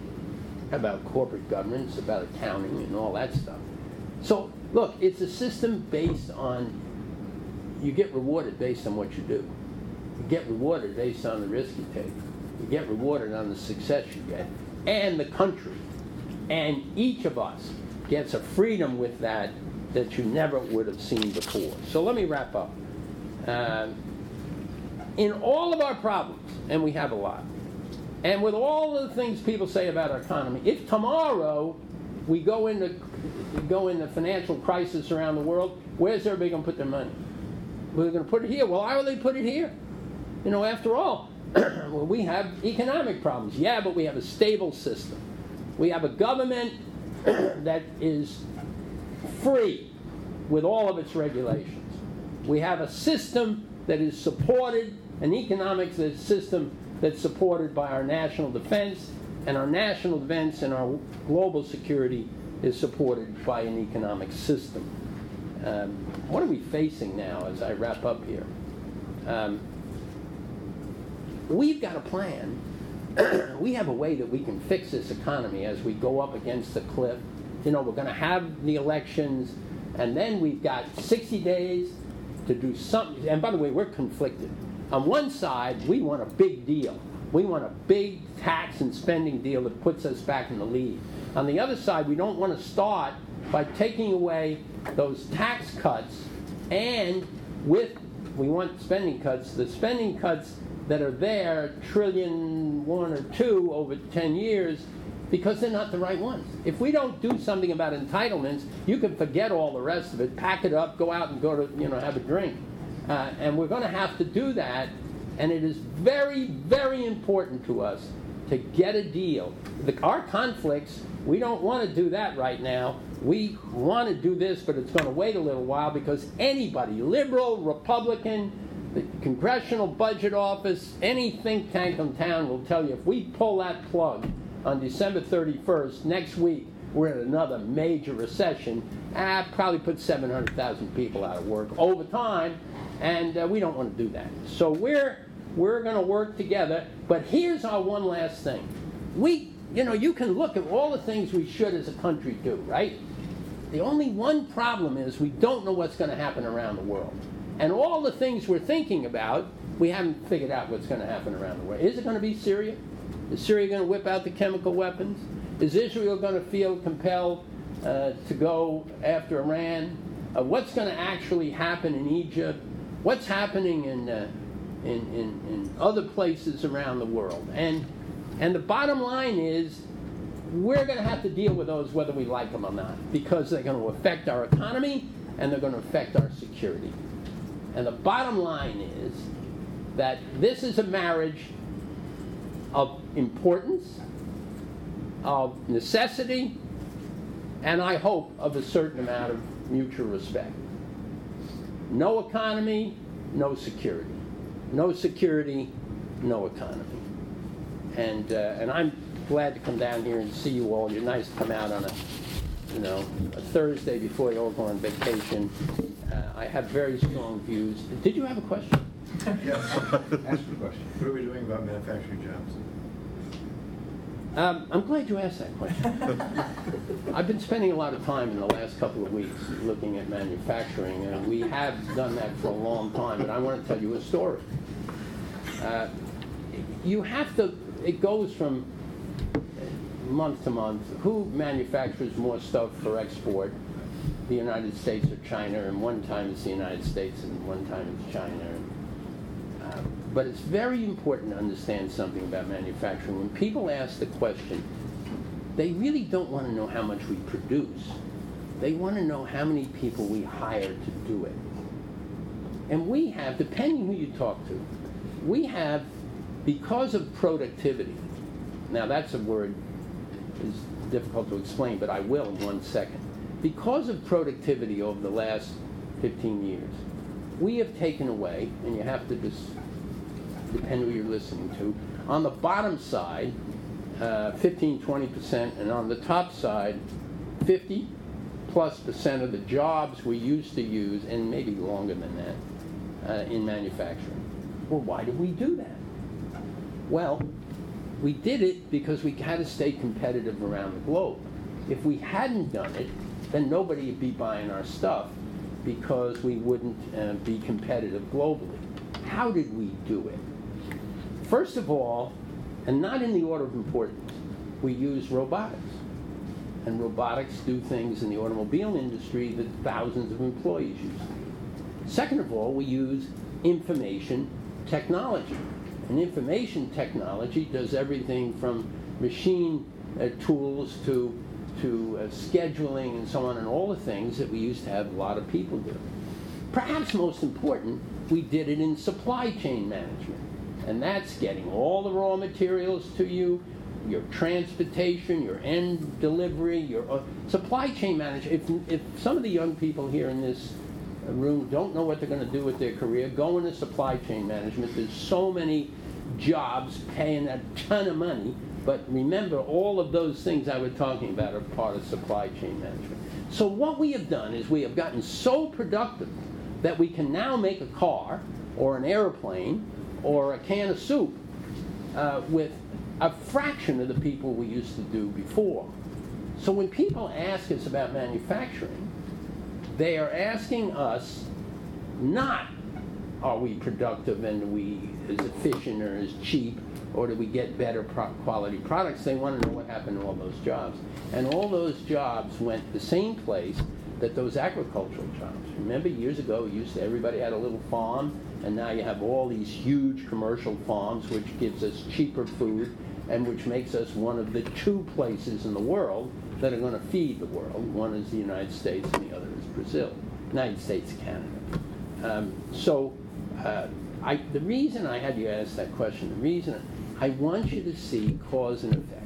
about corporate governance, about accounting, and all that stuff. So, look, it's a system based on, you get rewarded based on what you do. You get rewarded based on the risk you take. You get rewarded on the success you get. And the country. And each of us gets a freedom with that that you never would have seen before. So let me wrap up. Uh, in all of our problems, and we have a lot, and with all of the things people say about our economy, if tomorrow we go into we go into financial crisis around the world, where's everybody going to put their money? We're going to put it here. Well, why would they put it here? You know, after all, well, we have economic problems. Yeah, but we have a stable system. We have a government that is free with all of its regulations. We have a system that is supported, an economic system that's supported by our national defense, and our national defense and our global security is supported by an economic system. Um, what are we facing now as I wrap up here? Um, we've got a plan. We have a way that we can fix this economy as we go up against the cliff. You know, we're going to have the elections, and then we've got sixty days to do something. And by the way, we're conflicted. On one side, we want a big deal. We want a big tax and spending deal that puts us back in the lead. On the other side, we don't want to start by taking away those tax cuts, and with, we want spending cuts, the spending cuts that are there, trillion one or two over ten years, because they're not the right ones. If we don't do something about entitlements, you can forget all the rest of it, pack it up, go out and go to, you know, have a drink. Uh, and we're going to have to do that, and it is very, very important to us to get a deal. The, our conflicts, we don't want to do that right now. We want to do this, but it's going to wait a little while because anybody, liberal, Republican, the Congressional Budget Office, any think tank in town will tell you if we pull that plug on December thirty-first, next week, we're in another major recession. Ah, probably put seven hundred thousand people out of work over time, and uh, we don't want to do that. So we're we're going to work together. But here's our one last thing. We, you know, you can look at all the things we should as a country do, right? The only one problem is we don't know what's going to happen around the world. And all the things we're thinking about, we haven't figured out what's going to happen around the world. Is it going to be Syria? Is Syria going to whip out the chemical weapons? Is Israel going to feel compelled uh, to go after Iran? Uh, what's going to actually happen in Egypt? What's happening in, uh, in, in, in other places around the world? And, and the bottom line is, we're going to have to deal with those whether we like them or not, because they're going to affect our economy and they're going to affect our security. And the bottom line is that this is a marriage of importance, of necessity, and I hope of a certain amount of mutual respect. No economy, no security. No security, no economy. And uh, and I'm glad to come down here and see you all. You're nice to come out on a, you know, a Thursday before you all go on vacation. Uh, I have very strong views. Did you have a question? Yes. Ask the question. What are we doing about manufacturing jobs? Um, I'm glad you asked that question. I've been spending a lot of time in the last couple of weeks looking at manufacturing, and we have done that for a long time, but I want to tell you a story. Uh, you have to, it goes from month to month. Who manufactures more stuff for export? The United States or China, and one time it's the United States and one time it's China. Uh, but it's very important to understand something about manufacturing. When people ask the question, they really don't want to know how much we produce. They want to know how many people we hire to do it. And we have, depending who you talk to, we have, because of productivity, now that's a word is difficult to explain, but I will in one second. Because of productivity over the last fifteen years, we have taken away, and you have to just depend who you're listening to, on the bottom side, uh, fifteen, twenty percent, and on the top side, fifty plus percent of the jobs we used to use, and maybe longer than that, uh, in manufacturing. Well, why did we do that? Well, we did it because we had to stay competitive around the globe. If we hadn't done it, then nobody would be buying our stuff because we wouldn't uh, be competitive globally. How did we do it? First of all, and not in the order of importance, we use robotics. And robotics do things in the automobile industry that thousands of employees use. Second of all, we use information technology. And information technology does everything from machine uh, tools to, to uh, scheduling and so on, and all the things that we used to have a lot of people do. Perhaps most important, we did it in supply chain management. And that's getting all the raw materials to you, your transportation, your end delivery, your uh, supply chain management. If, if some of the young people here in this room don't know what they're going to do with their career, go into supply chain management. There's so many jobs paying a ton of money, but remember, all of those things I was talking about are part of supply chain management. So what we have done is we have gotten so productive that we can now make a car or an airplane or a can of soup uh, with a fraction of the people we used to do before. So when people ask us about manufacturing, they are asking us not, are we productive and are we as efficient or as cheap, or do we get better pro- quality products? They want to know what happened to all those jobs. And all those jobs went the same place that those agricultural jobs. Remember, years ago, used to, everybody had a little farm, and now you have all these huge commercial farms, which gives us cheaper food, and which makes us one of the two places in the world that are going to feed the world. One is the United States, and the other is Brazil. United States, Canada. Um, so, uh, I, the reason I had you ask that question, the reason I want you to see cause and effect.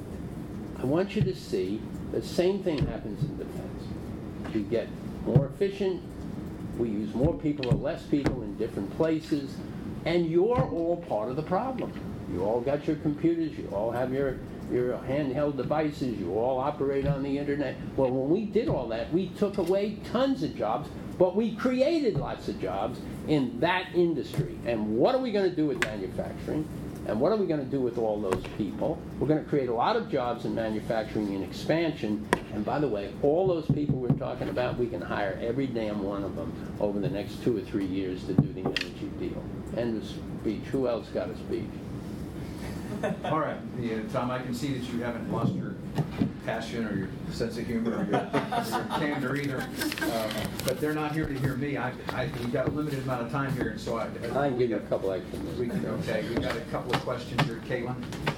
I want you to see the same thing happens in defense. We get more efficient, we use more people or less people in different places, and you're all part of the problem. You all got your computers, you all have your, your handheld devices, you all operate on the internet. Well, when we did all that, we took away tons of jobs, but we created lots of jobs in that industry. And what are we going to do with manufacturing? And what are we going to do with all those people? We're going to create a lot of jobs in manufacturing and expansion. And by the way, all those people we're talking about, we can hire every damn one of them over the next two or three years to do the energy deal. End of speech. Who else got a speech? All right, yeah, Tom, I can see that you haven't lost your passion or your sense of humor or your, or your candor either. Uh, but they're not here to hear me. I, I, we've got a limited amount of time here, and so I. I can give you a couple extra minutes. We can, okay, we've got a couple of questions here. Caitlin?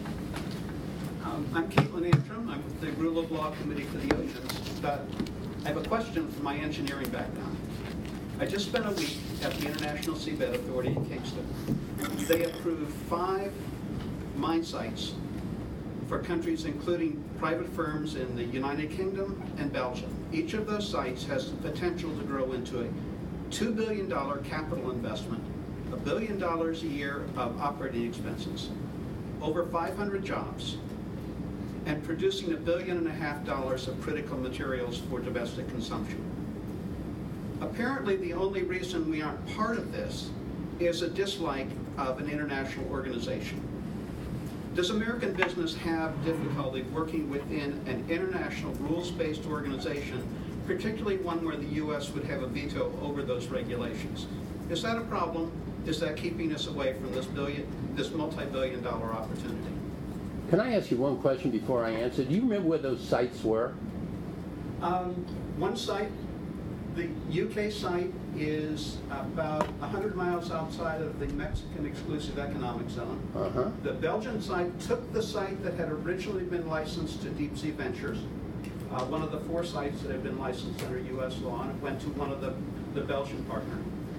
Um, I'm Caitlin Antrim. I'm with the Rule of Law Committee for the Oceans. Uh, I have a question from my engineering background. I just spent a week at the International Seabed Authority in Kingston. They approved five mine sites for countries including private firms in the United Kingdom and Belgium. Each of those sites has the potential to grow into a two billion dollars capital investment, a billion dollars a year of operating expenses, over five hundred jobs, and producing a billion and a half dollars of critical materials for domestic consumption. Apparently, the only reason we aren't part of this is a dislike of an international organization. Does American business have difficulty working within an international rules-based organization, particularly one where the U S would have a veto over those regulations? Is that a problem? Is that keeping us away from this billion, this multi-billion dollar opportunity? Can I ask you one question before I answer? Do you remember where those sites were? Um, one site, the U K site, is about one hundred miles outside of the Mexican exclusive economic zone. Uh-huh. The Belgian site took the site that had originally been licensed to Deep Sea Ventures, uh, one of the four sites that had been licensed under U S law, and it went to one of the, the Belgian partner.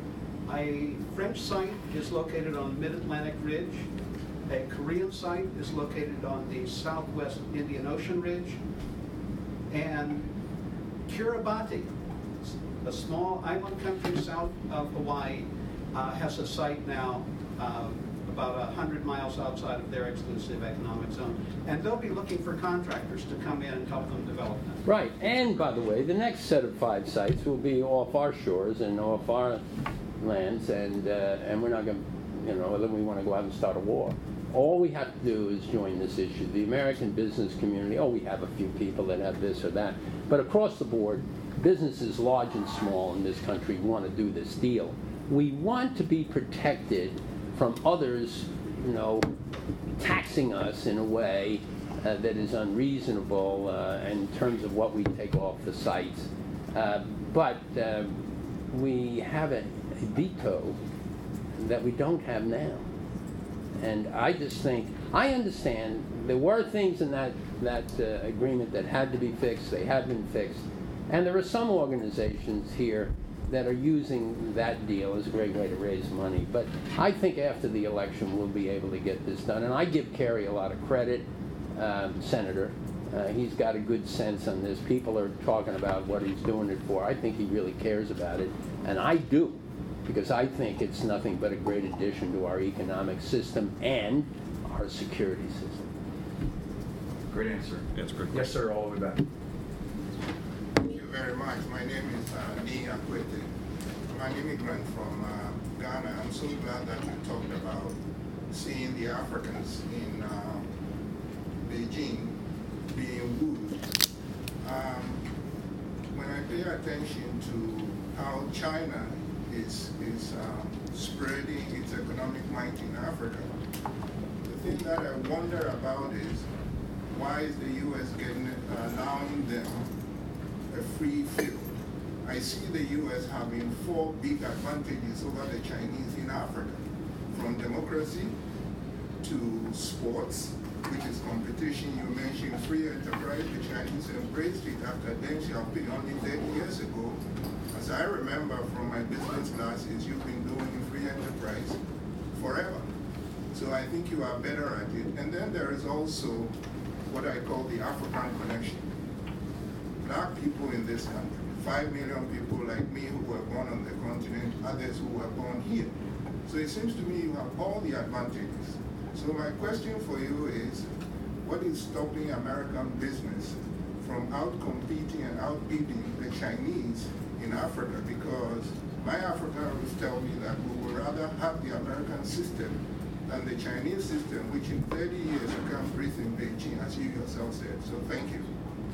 A French site is located on the Mid-Atlantic Ridge. A Korean site is located on the southwest Indian Ocean Ridge. And Kiribati, a small island country south of Hawaii, uh, has a site now uh, about one hundred miles outside of their exclusive economic zone. And they'll be looking for contractors to come in and help them develop that. Right, and by the way, the next set of five sites will be off our shores and off our lands, and uh, and we're not going to, you know, then we want to go out and start a war. All we have to do is join this issue. The American business community, oh, we have a few people that have this or that, but across the board, businesses large and small in this country want to do this deal. We want to be protected from others, you know, taxing us in a way uh, that is unreasonable uh, in terms of what we take off the sites. Uh, but uh, we have a, a veto that we don't have now. And I just think, I understand there were things in that, that uh, agreement that had to be fixed, they have been fixed. And there are some organizations here that are using that deal as a great way to raise money. But I think after the election, we'll be able to get this done. And I give Kerry a lot of credit, um, Senator. Uh, he's got a good sense on this. People are talking about what he's doing it for. I think he really cares about it. And I do, because I think it's nothing but a great addition to our economic system and our security system. Great answer. That's a great Yes, sir, all the way back. Thank you very much. My name is uh, Ni Akwete. I'm an immigrant from uh, Ghana. I'm so glad that you talked about seeing the Africans in uh, Beijing being wooed. Um, when I pay attention to how China is, is um, spreading its economic might in Africa, the thing that I wonder about is, why is the U S getting, uh, allowing them a free field? I see the U S having four big advantages over the Chinese in Africa, from democracy to sports, which is competition. You mentioned free enterprise. The Chinese embraced it after Deng Xiaoping only thirty years ago. As I remember from my business classes, you've been doing free enterprise forever. So I think you are better at it. And then there is also what I call the African connection. Black people in this country, five million people like me who were born on the continent, others who were born here. So it seems to me you have all the advantages. So my question for you is, what is stopping American business from outcompeting and outbidding the Chinese in Africa? Because my Africans tell me that we would rather have the American system than the Chinese system, which in thirty years you can't breathe in Beijing, as you yourself said. So thank you.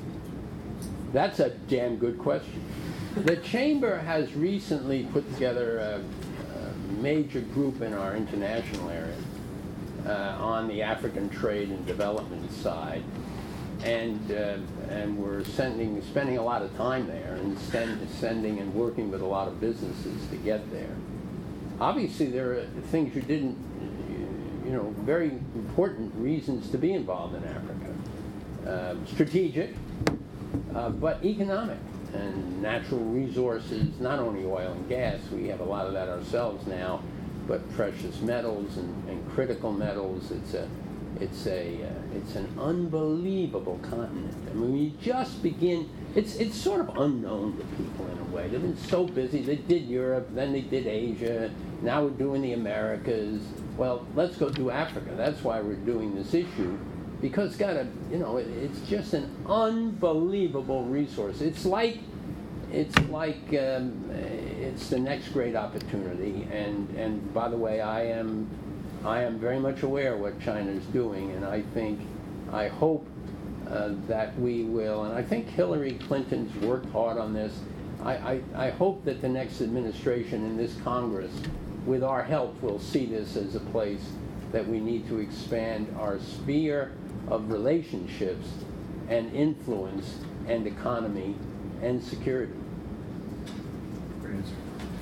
That's a damn good question. The Chamber has recently put together a, a major group in our international area uh, on the African trade and development side, and uh, and we're sending spending a lot of time there and send, sending and working with a lot of businesses to get there. Obviously, there are things you didn't, you know, very important reasons to be involved in Africa. Uh, strategic, uh, but economic and natural resources, not only oil and gas, we have a lot of that ourselves now, but precious metals and, and critical metals. It's a, it's a, uh, it's an unbelievable continent. I mean, we just begin, it's, it's sort of unknown to people in a way. They've been so busy. They did Europe, then they did Asia, now we're doing the Americas. Well, let's go do Africa. That's why we're doing this issue, because it's got a, you know, it, it's just an unbelievable resource. It's like, it's like, um, it's the next great opportunity. And and by the way, I am, I am very much aware of what China is doing, and I think, I hope uh, that we will. And I think Hillary Clinton's worked hard on this. I, I, I hope that the next administration in this Congress, with our help, will see this as a place that we need to expand our sphere of relationships and influence and economy and security. Great answer.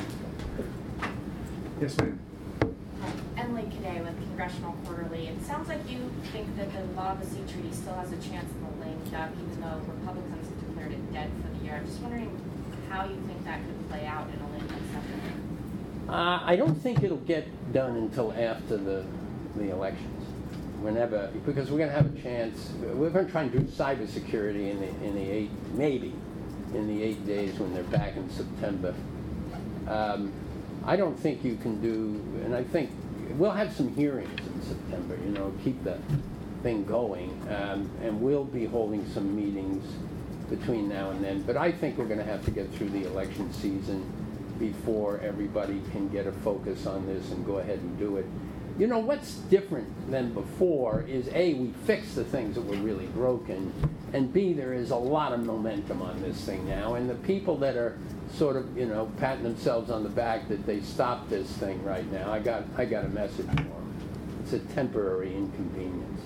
Yes, ma'am. Emily Cadet with Congressional Quarterly. It sounds like you think that the Law of the Sea Treaty still has a chance in the lame duck, even though Republicans have declared it dead for the year. I'm just wondering how you think that could play out in a lame duck session. Uh, I don't think it'll get done until after the, the elections. Whenever, because we're going to have a chance. We're going to try and do cybersecurity in the in the eight, maybe, in the eight days when they're back in September. Um, I don't think you can do, and I think we'll have some hearings in September. You know, keep the thing going, um, and we'll be holding some meetings between now and then. But I think we're going to have to get through the election season before everybody can get a focus on this and go ahead and do it. You know, what's different than before is A, we fixed the things that were really broken, and B, there is a lot of momentum on this thing now, and the people that are sort of, you know, patting themselves on the back that they stopped this thing right now, I got, I got a message for them. It's a temporary inconvenience.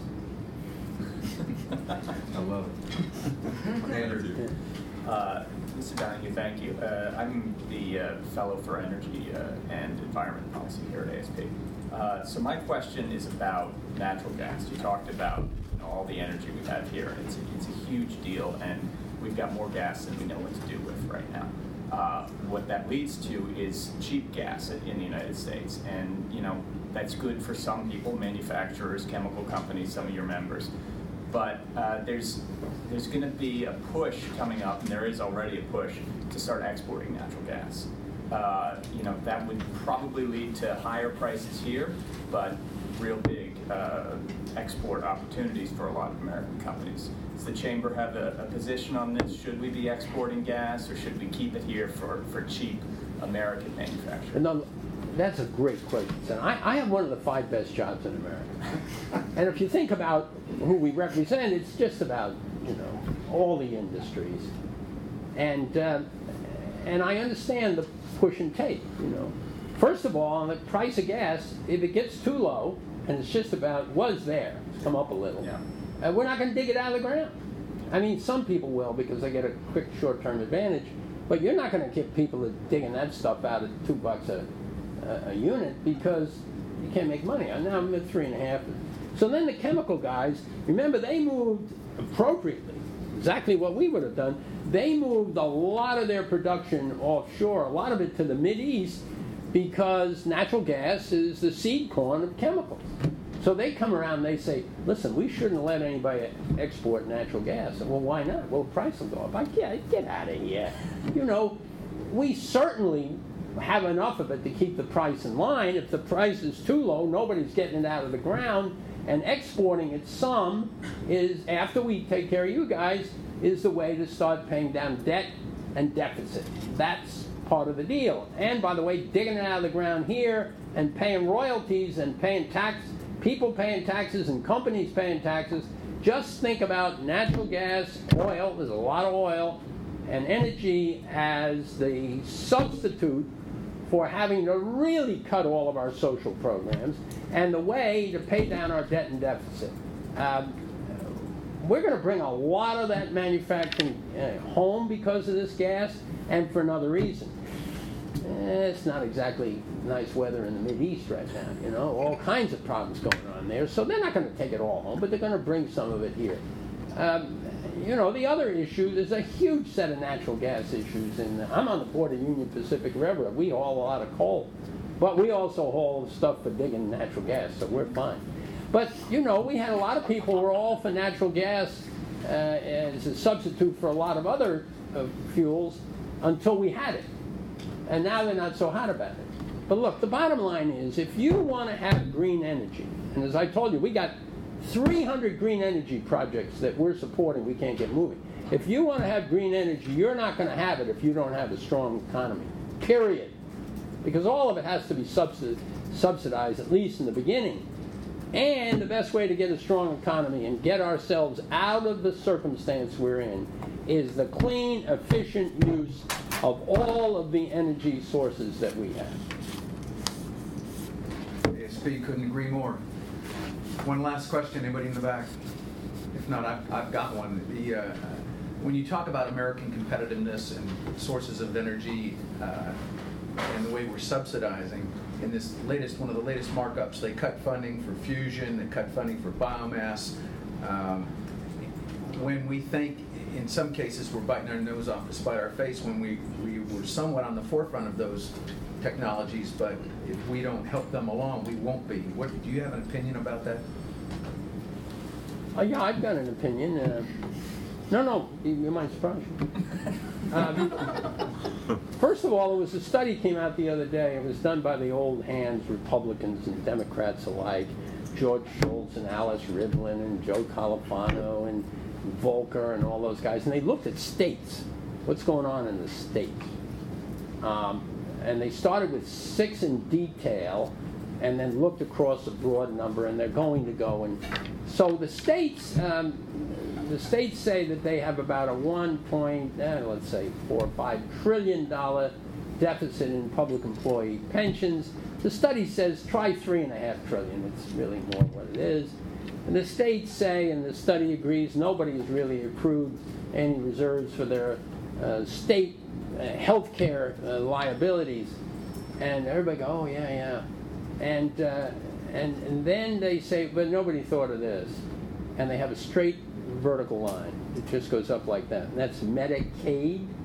I love it. Andrew. Uh, Mister Donahue, thank you. Uh, I'm the uh, Fellow for Energy uh, and Environment Policy here at A S P. Uh, so my question is about natural gas. You talked about, you know, all the energy we have here. It's a, it's a huge deal, and we've got more gas than we know what to do with right now. uh, what that leads to is cheap gas in in the United States. And, you know, that's good for some people, manufacturers, chemical companies, some of your members. But uh, there's there's going to be a push coming up, and there is already a push to start exporting natural gas. Uh, you know, that would probably lead to higher prices here, but real big uh, export opportunities for a lot of American companies. Does the Chamber have a, a position on this? Should we be exporting gas, or should we keep it here for, for cheap American manufacturing? No, that's a great question, Sen. I, I have one of the five best jobs in America. And if you think about who we represent, it's just about, you know, all the industries. And, uh, and I understand the push and take, you know. First of all, on the price of gas, if it gets too low, and it's just about, was there, it's come up a little, Yeah. uh, we're not going to dig it out of the ground. I mean, some people will because they get a quick short-term advantage, but you're not going to get people that digging that stuff out at two bucks a, a, a unit because you can't make money. Now I'm at three and a half. So then the chemical guys, remember, they moved appropriately, exactly what we would have done. They moved a lot of their production offshore, a lot of it to the Mideast, because natural gas is the seed corn of chemicals. So they come around and they say, listen, we shouldn't let anybody export natural gas. Well, why not? Well, the price will go up. I get, get out of here. You know, we certainly have enough of it to keep the price in line. If the price is too low, nobody's getting it out of the ground. And exporting it some is, after we take care of you guys, is the way to start paying down debt and deficit. That's part of the deal. And by the way, digging it out of the ground here and paying royalties and paying tax, people paying taxes and companies paying taxes, just think about natural gas, oil, there's a lot of oil, and energy as the substitute for having to really cut all of our social programs and the way to pay down our debt and deficit. Um, we're going to bring a lot of that manufacturing uh, home because of this gas and for another reason. Eh, it's not exactly nice weather in the Mideast right now, you know, all kinds of problems going on there. So they're not going to take it all home, but they're going to bring some of it here. Um, you know, the other issue, there's a huge set of natural gas issues. In the, I'm on the board of Union Pacific Railroad. We haul a lot of coal, but we also haul stuff for digging natural gas, so we're fine. But, you know, we had a lot of people who were all for natural gas uh, as a substitute for a lot of other uh, fuels until we had it. And now they're not so hot about it. But look, the bottom line is, if you want to have green energy, and as I told you, we got three hundred green energy projects that we're supporting, we can't get moving. If you want to have green energy, you're not going to have it if you don't have a strong economy, period. Because all of it has to be subsid- subsidized, at least in the beginning. And the best way to get a strong economy and get ourselves out of the circumstance we're in is the clean, efficient use of all of the energy sources that we have. A S P couldn't agree more. One last question, anybody in the back? If not, I've, I've got one. The, uh, when you talk about American competitiveness and sources of energy uh, and the way we're subsidizing, in this latest, one of the latest markups, they cut funding for fusion, they cut funding for biomass. Um, when we think, in some cases, we're biting our nose off to spite our face when we, we were somewhat on the forefront of those technologies, but if we don't help them along, we won't be. What, do you have an opinion about that? Oh, yeah, I've got an opinion. Uh, no, no, you, you might surprise you. Um, first of all, there was a study came out the other day. It was done by the old hands, Republicans and Democrats alike, George Shultz and Alice Rivlin and Joe Califano and Volcker and all those guys. And they looked at states, what's going on in the states. Um, and they started with six in detail and then looked across a broad number, and they're going to go. And so the states, um, the states say that they have about a one point, eh, let's say four or five trillion dollar deficit in public employee pensions. The study says try three and a half trillion. It's really more what it is. And the states say, and the study agrees, nobody has really accrued any reserves for their uh, state uh, health care uh, liabilities. And everybody go, oh yeah, yeah. And, uh, and and then they say, but nobody thought of this. And they have a straight vertical line. It just goes up like that. And that's Medicaid,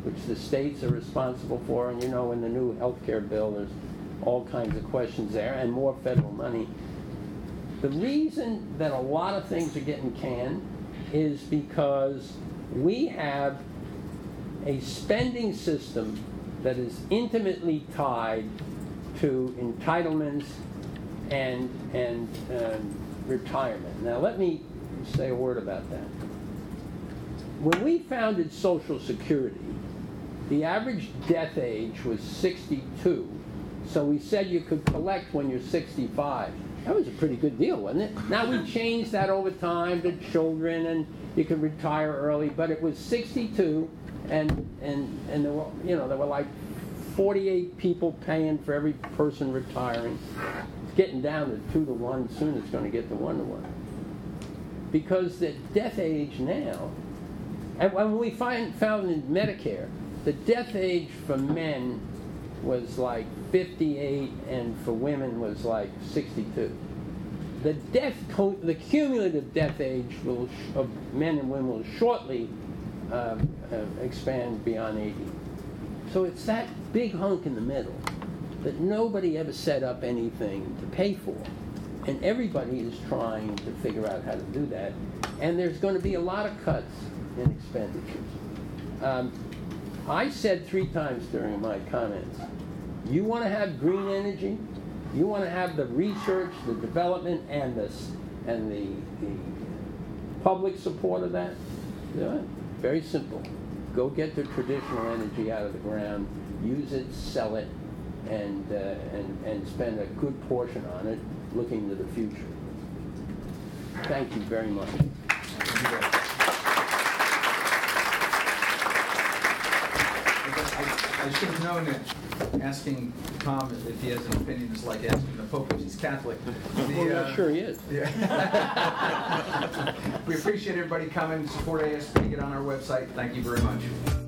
which the states are responsible for, and you know in the new health care bill there's all kinds of questions there, and more federal money. The reason that a lot of things are getting canned is because we have a spending system that is intimately tied to entitlements and, and um, retirement. Now let me say a word about that. When we founded Social Security, the average death age was sixty-two. So we said you could collect when you're sixty-five. That was a pretty good deal, wasn't it? Now we changed that over time to children, and you could retire early, but it was sixty-two, and and and there were, you know, there were like forty-eight people paying for every person retiring. It's getting down to two to one. Soon it's going to get to one to one. Because the death age now, and when we find, founded Medicare, the death age for men was like fifty-eight, and for women was like sixty-two. The death, the cumulative death age will, of men and women will shortly uh, uh, expand beyond eighty. So it's that big hunk in the middle that nobody ever set up anything to pay for. And everybody is trying to figure out how to do that. And there's going to be a lot of cuts in expenditures. Um, I said three times during my comments, you want to have green energy, you want to have the research, the development, and the, and the, the public support of that, do it. Very simple. Go get the traditional energy out of the ground, use it, sell it, and, uh, and, and spend a good portion on it, looking to the future. Thank you very much. I should have known that asking Tom if he has an opinion is like asking the Pope if he's Catholic. The, Well, I'm uh, not sure he is. Yeah. We appreciate everybody coming, support A S P, get on our website. Thank you very much.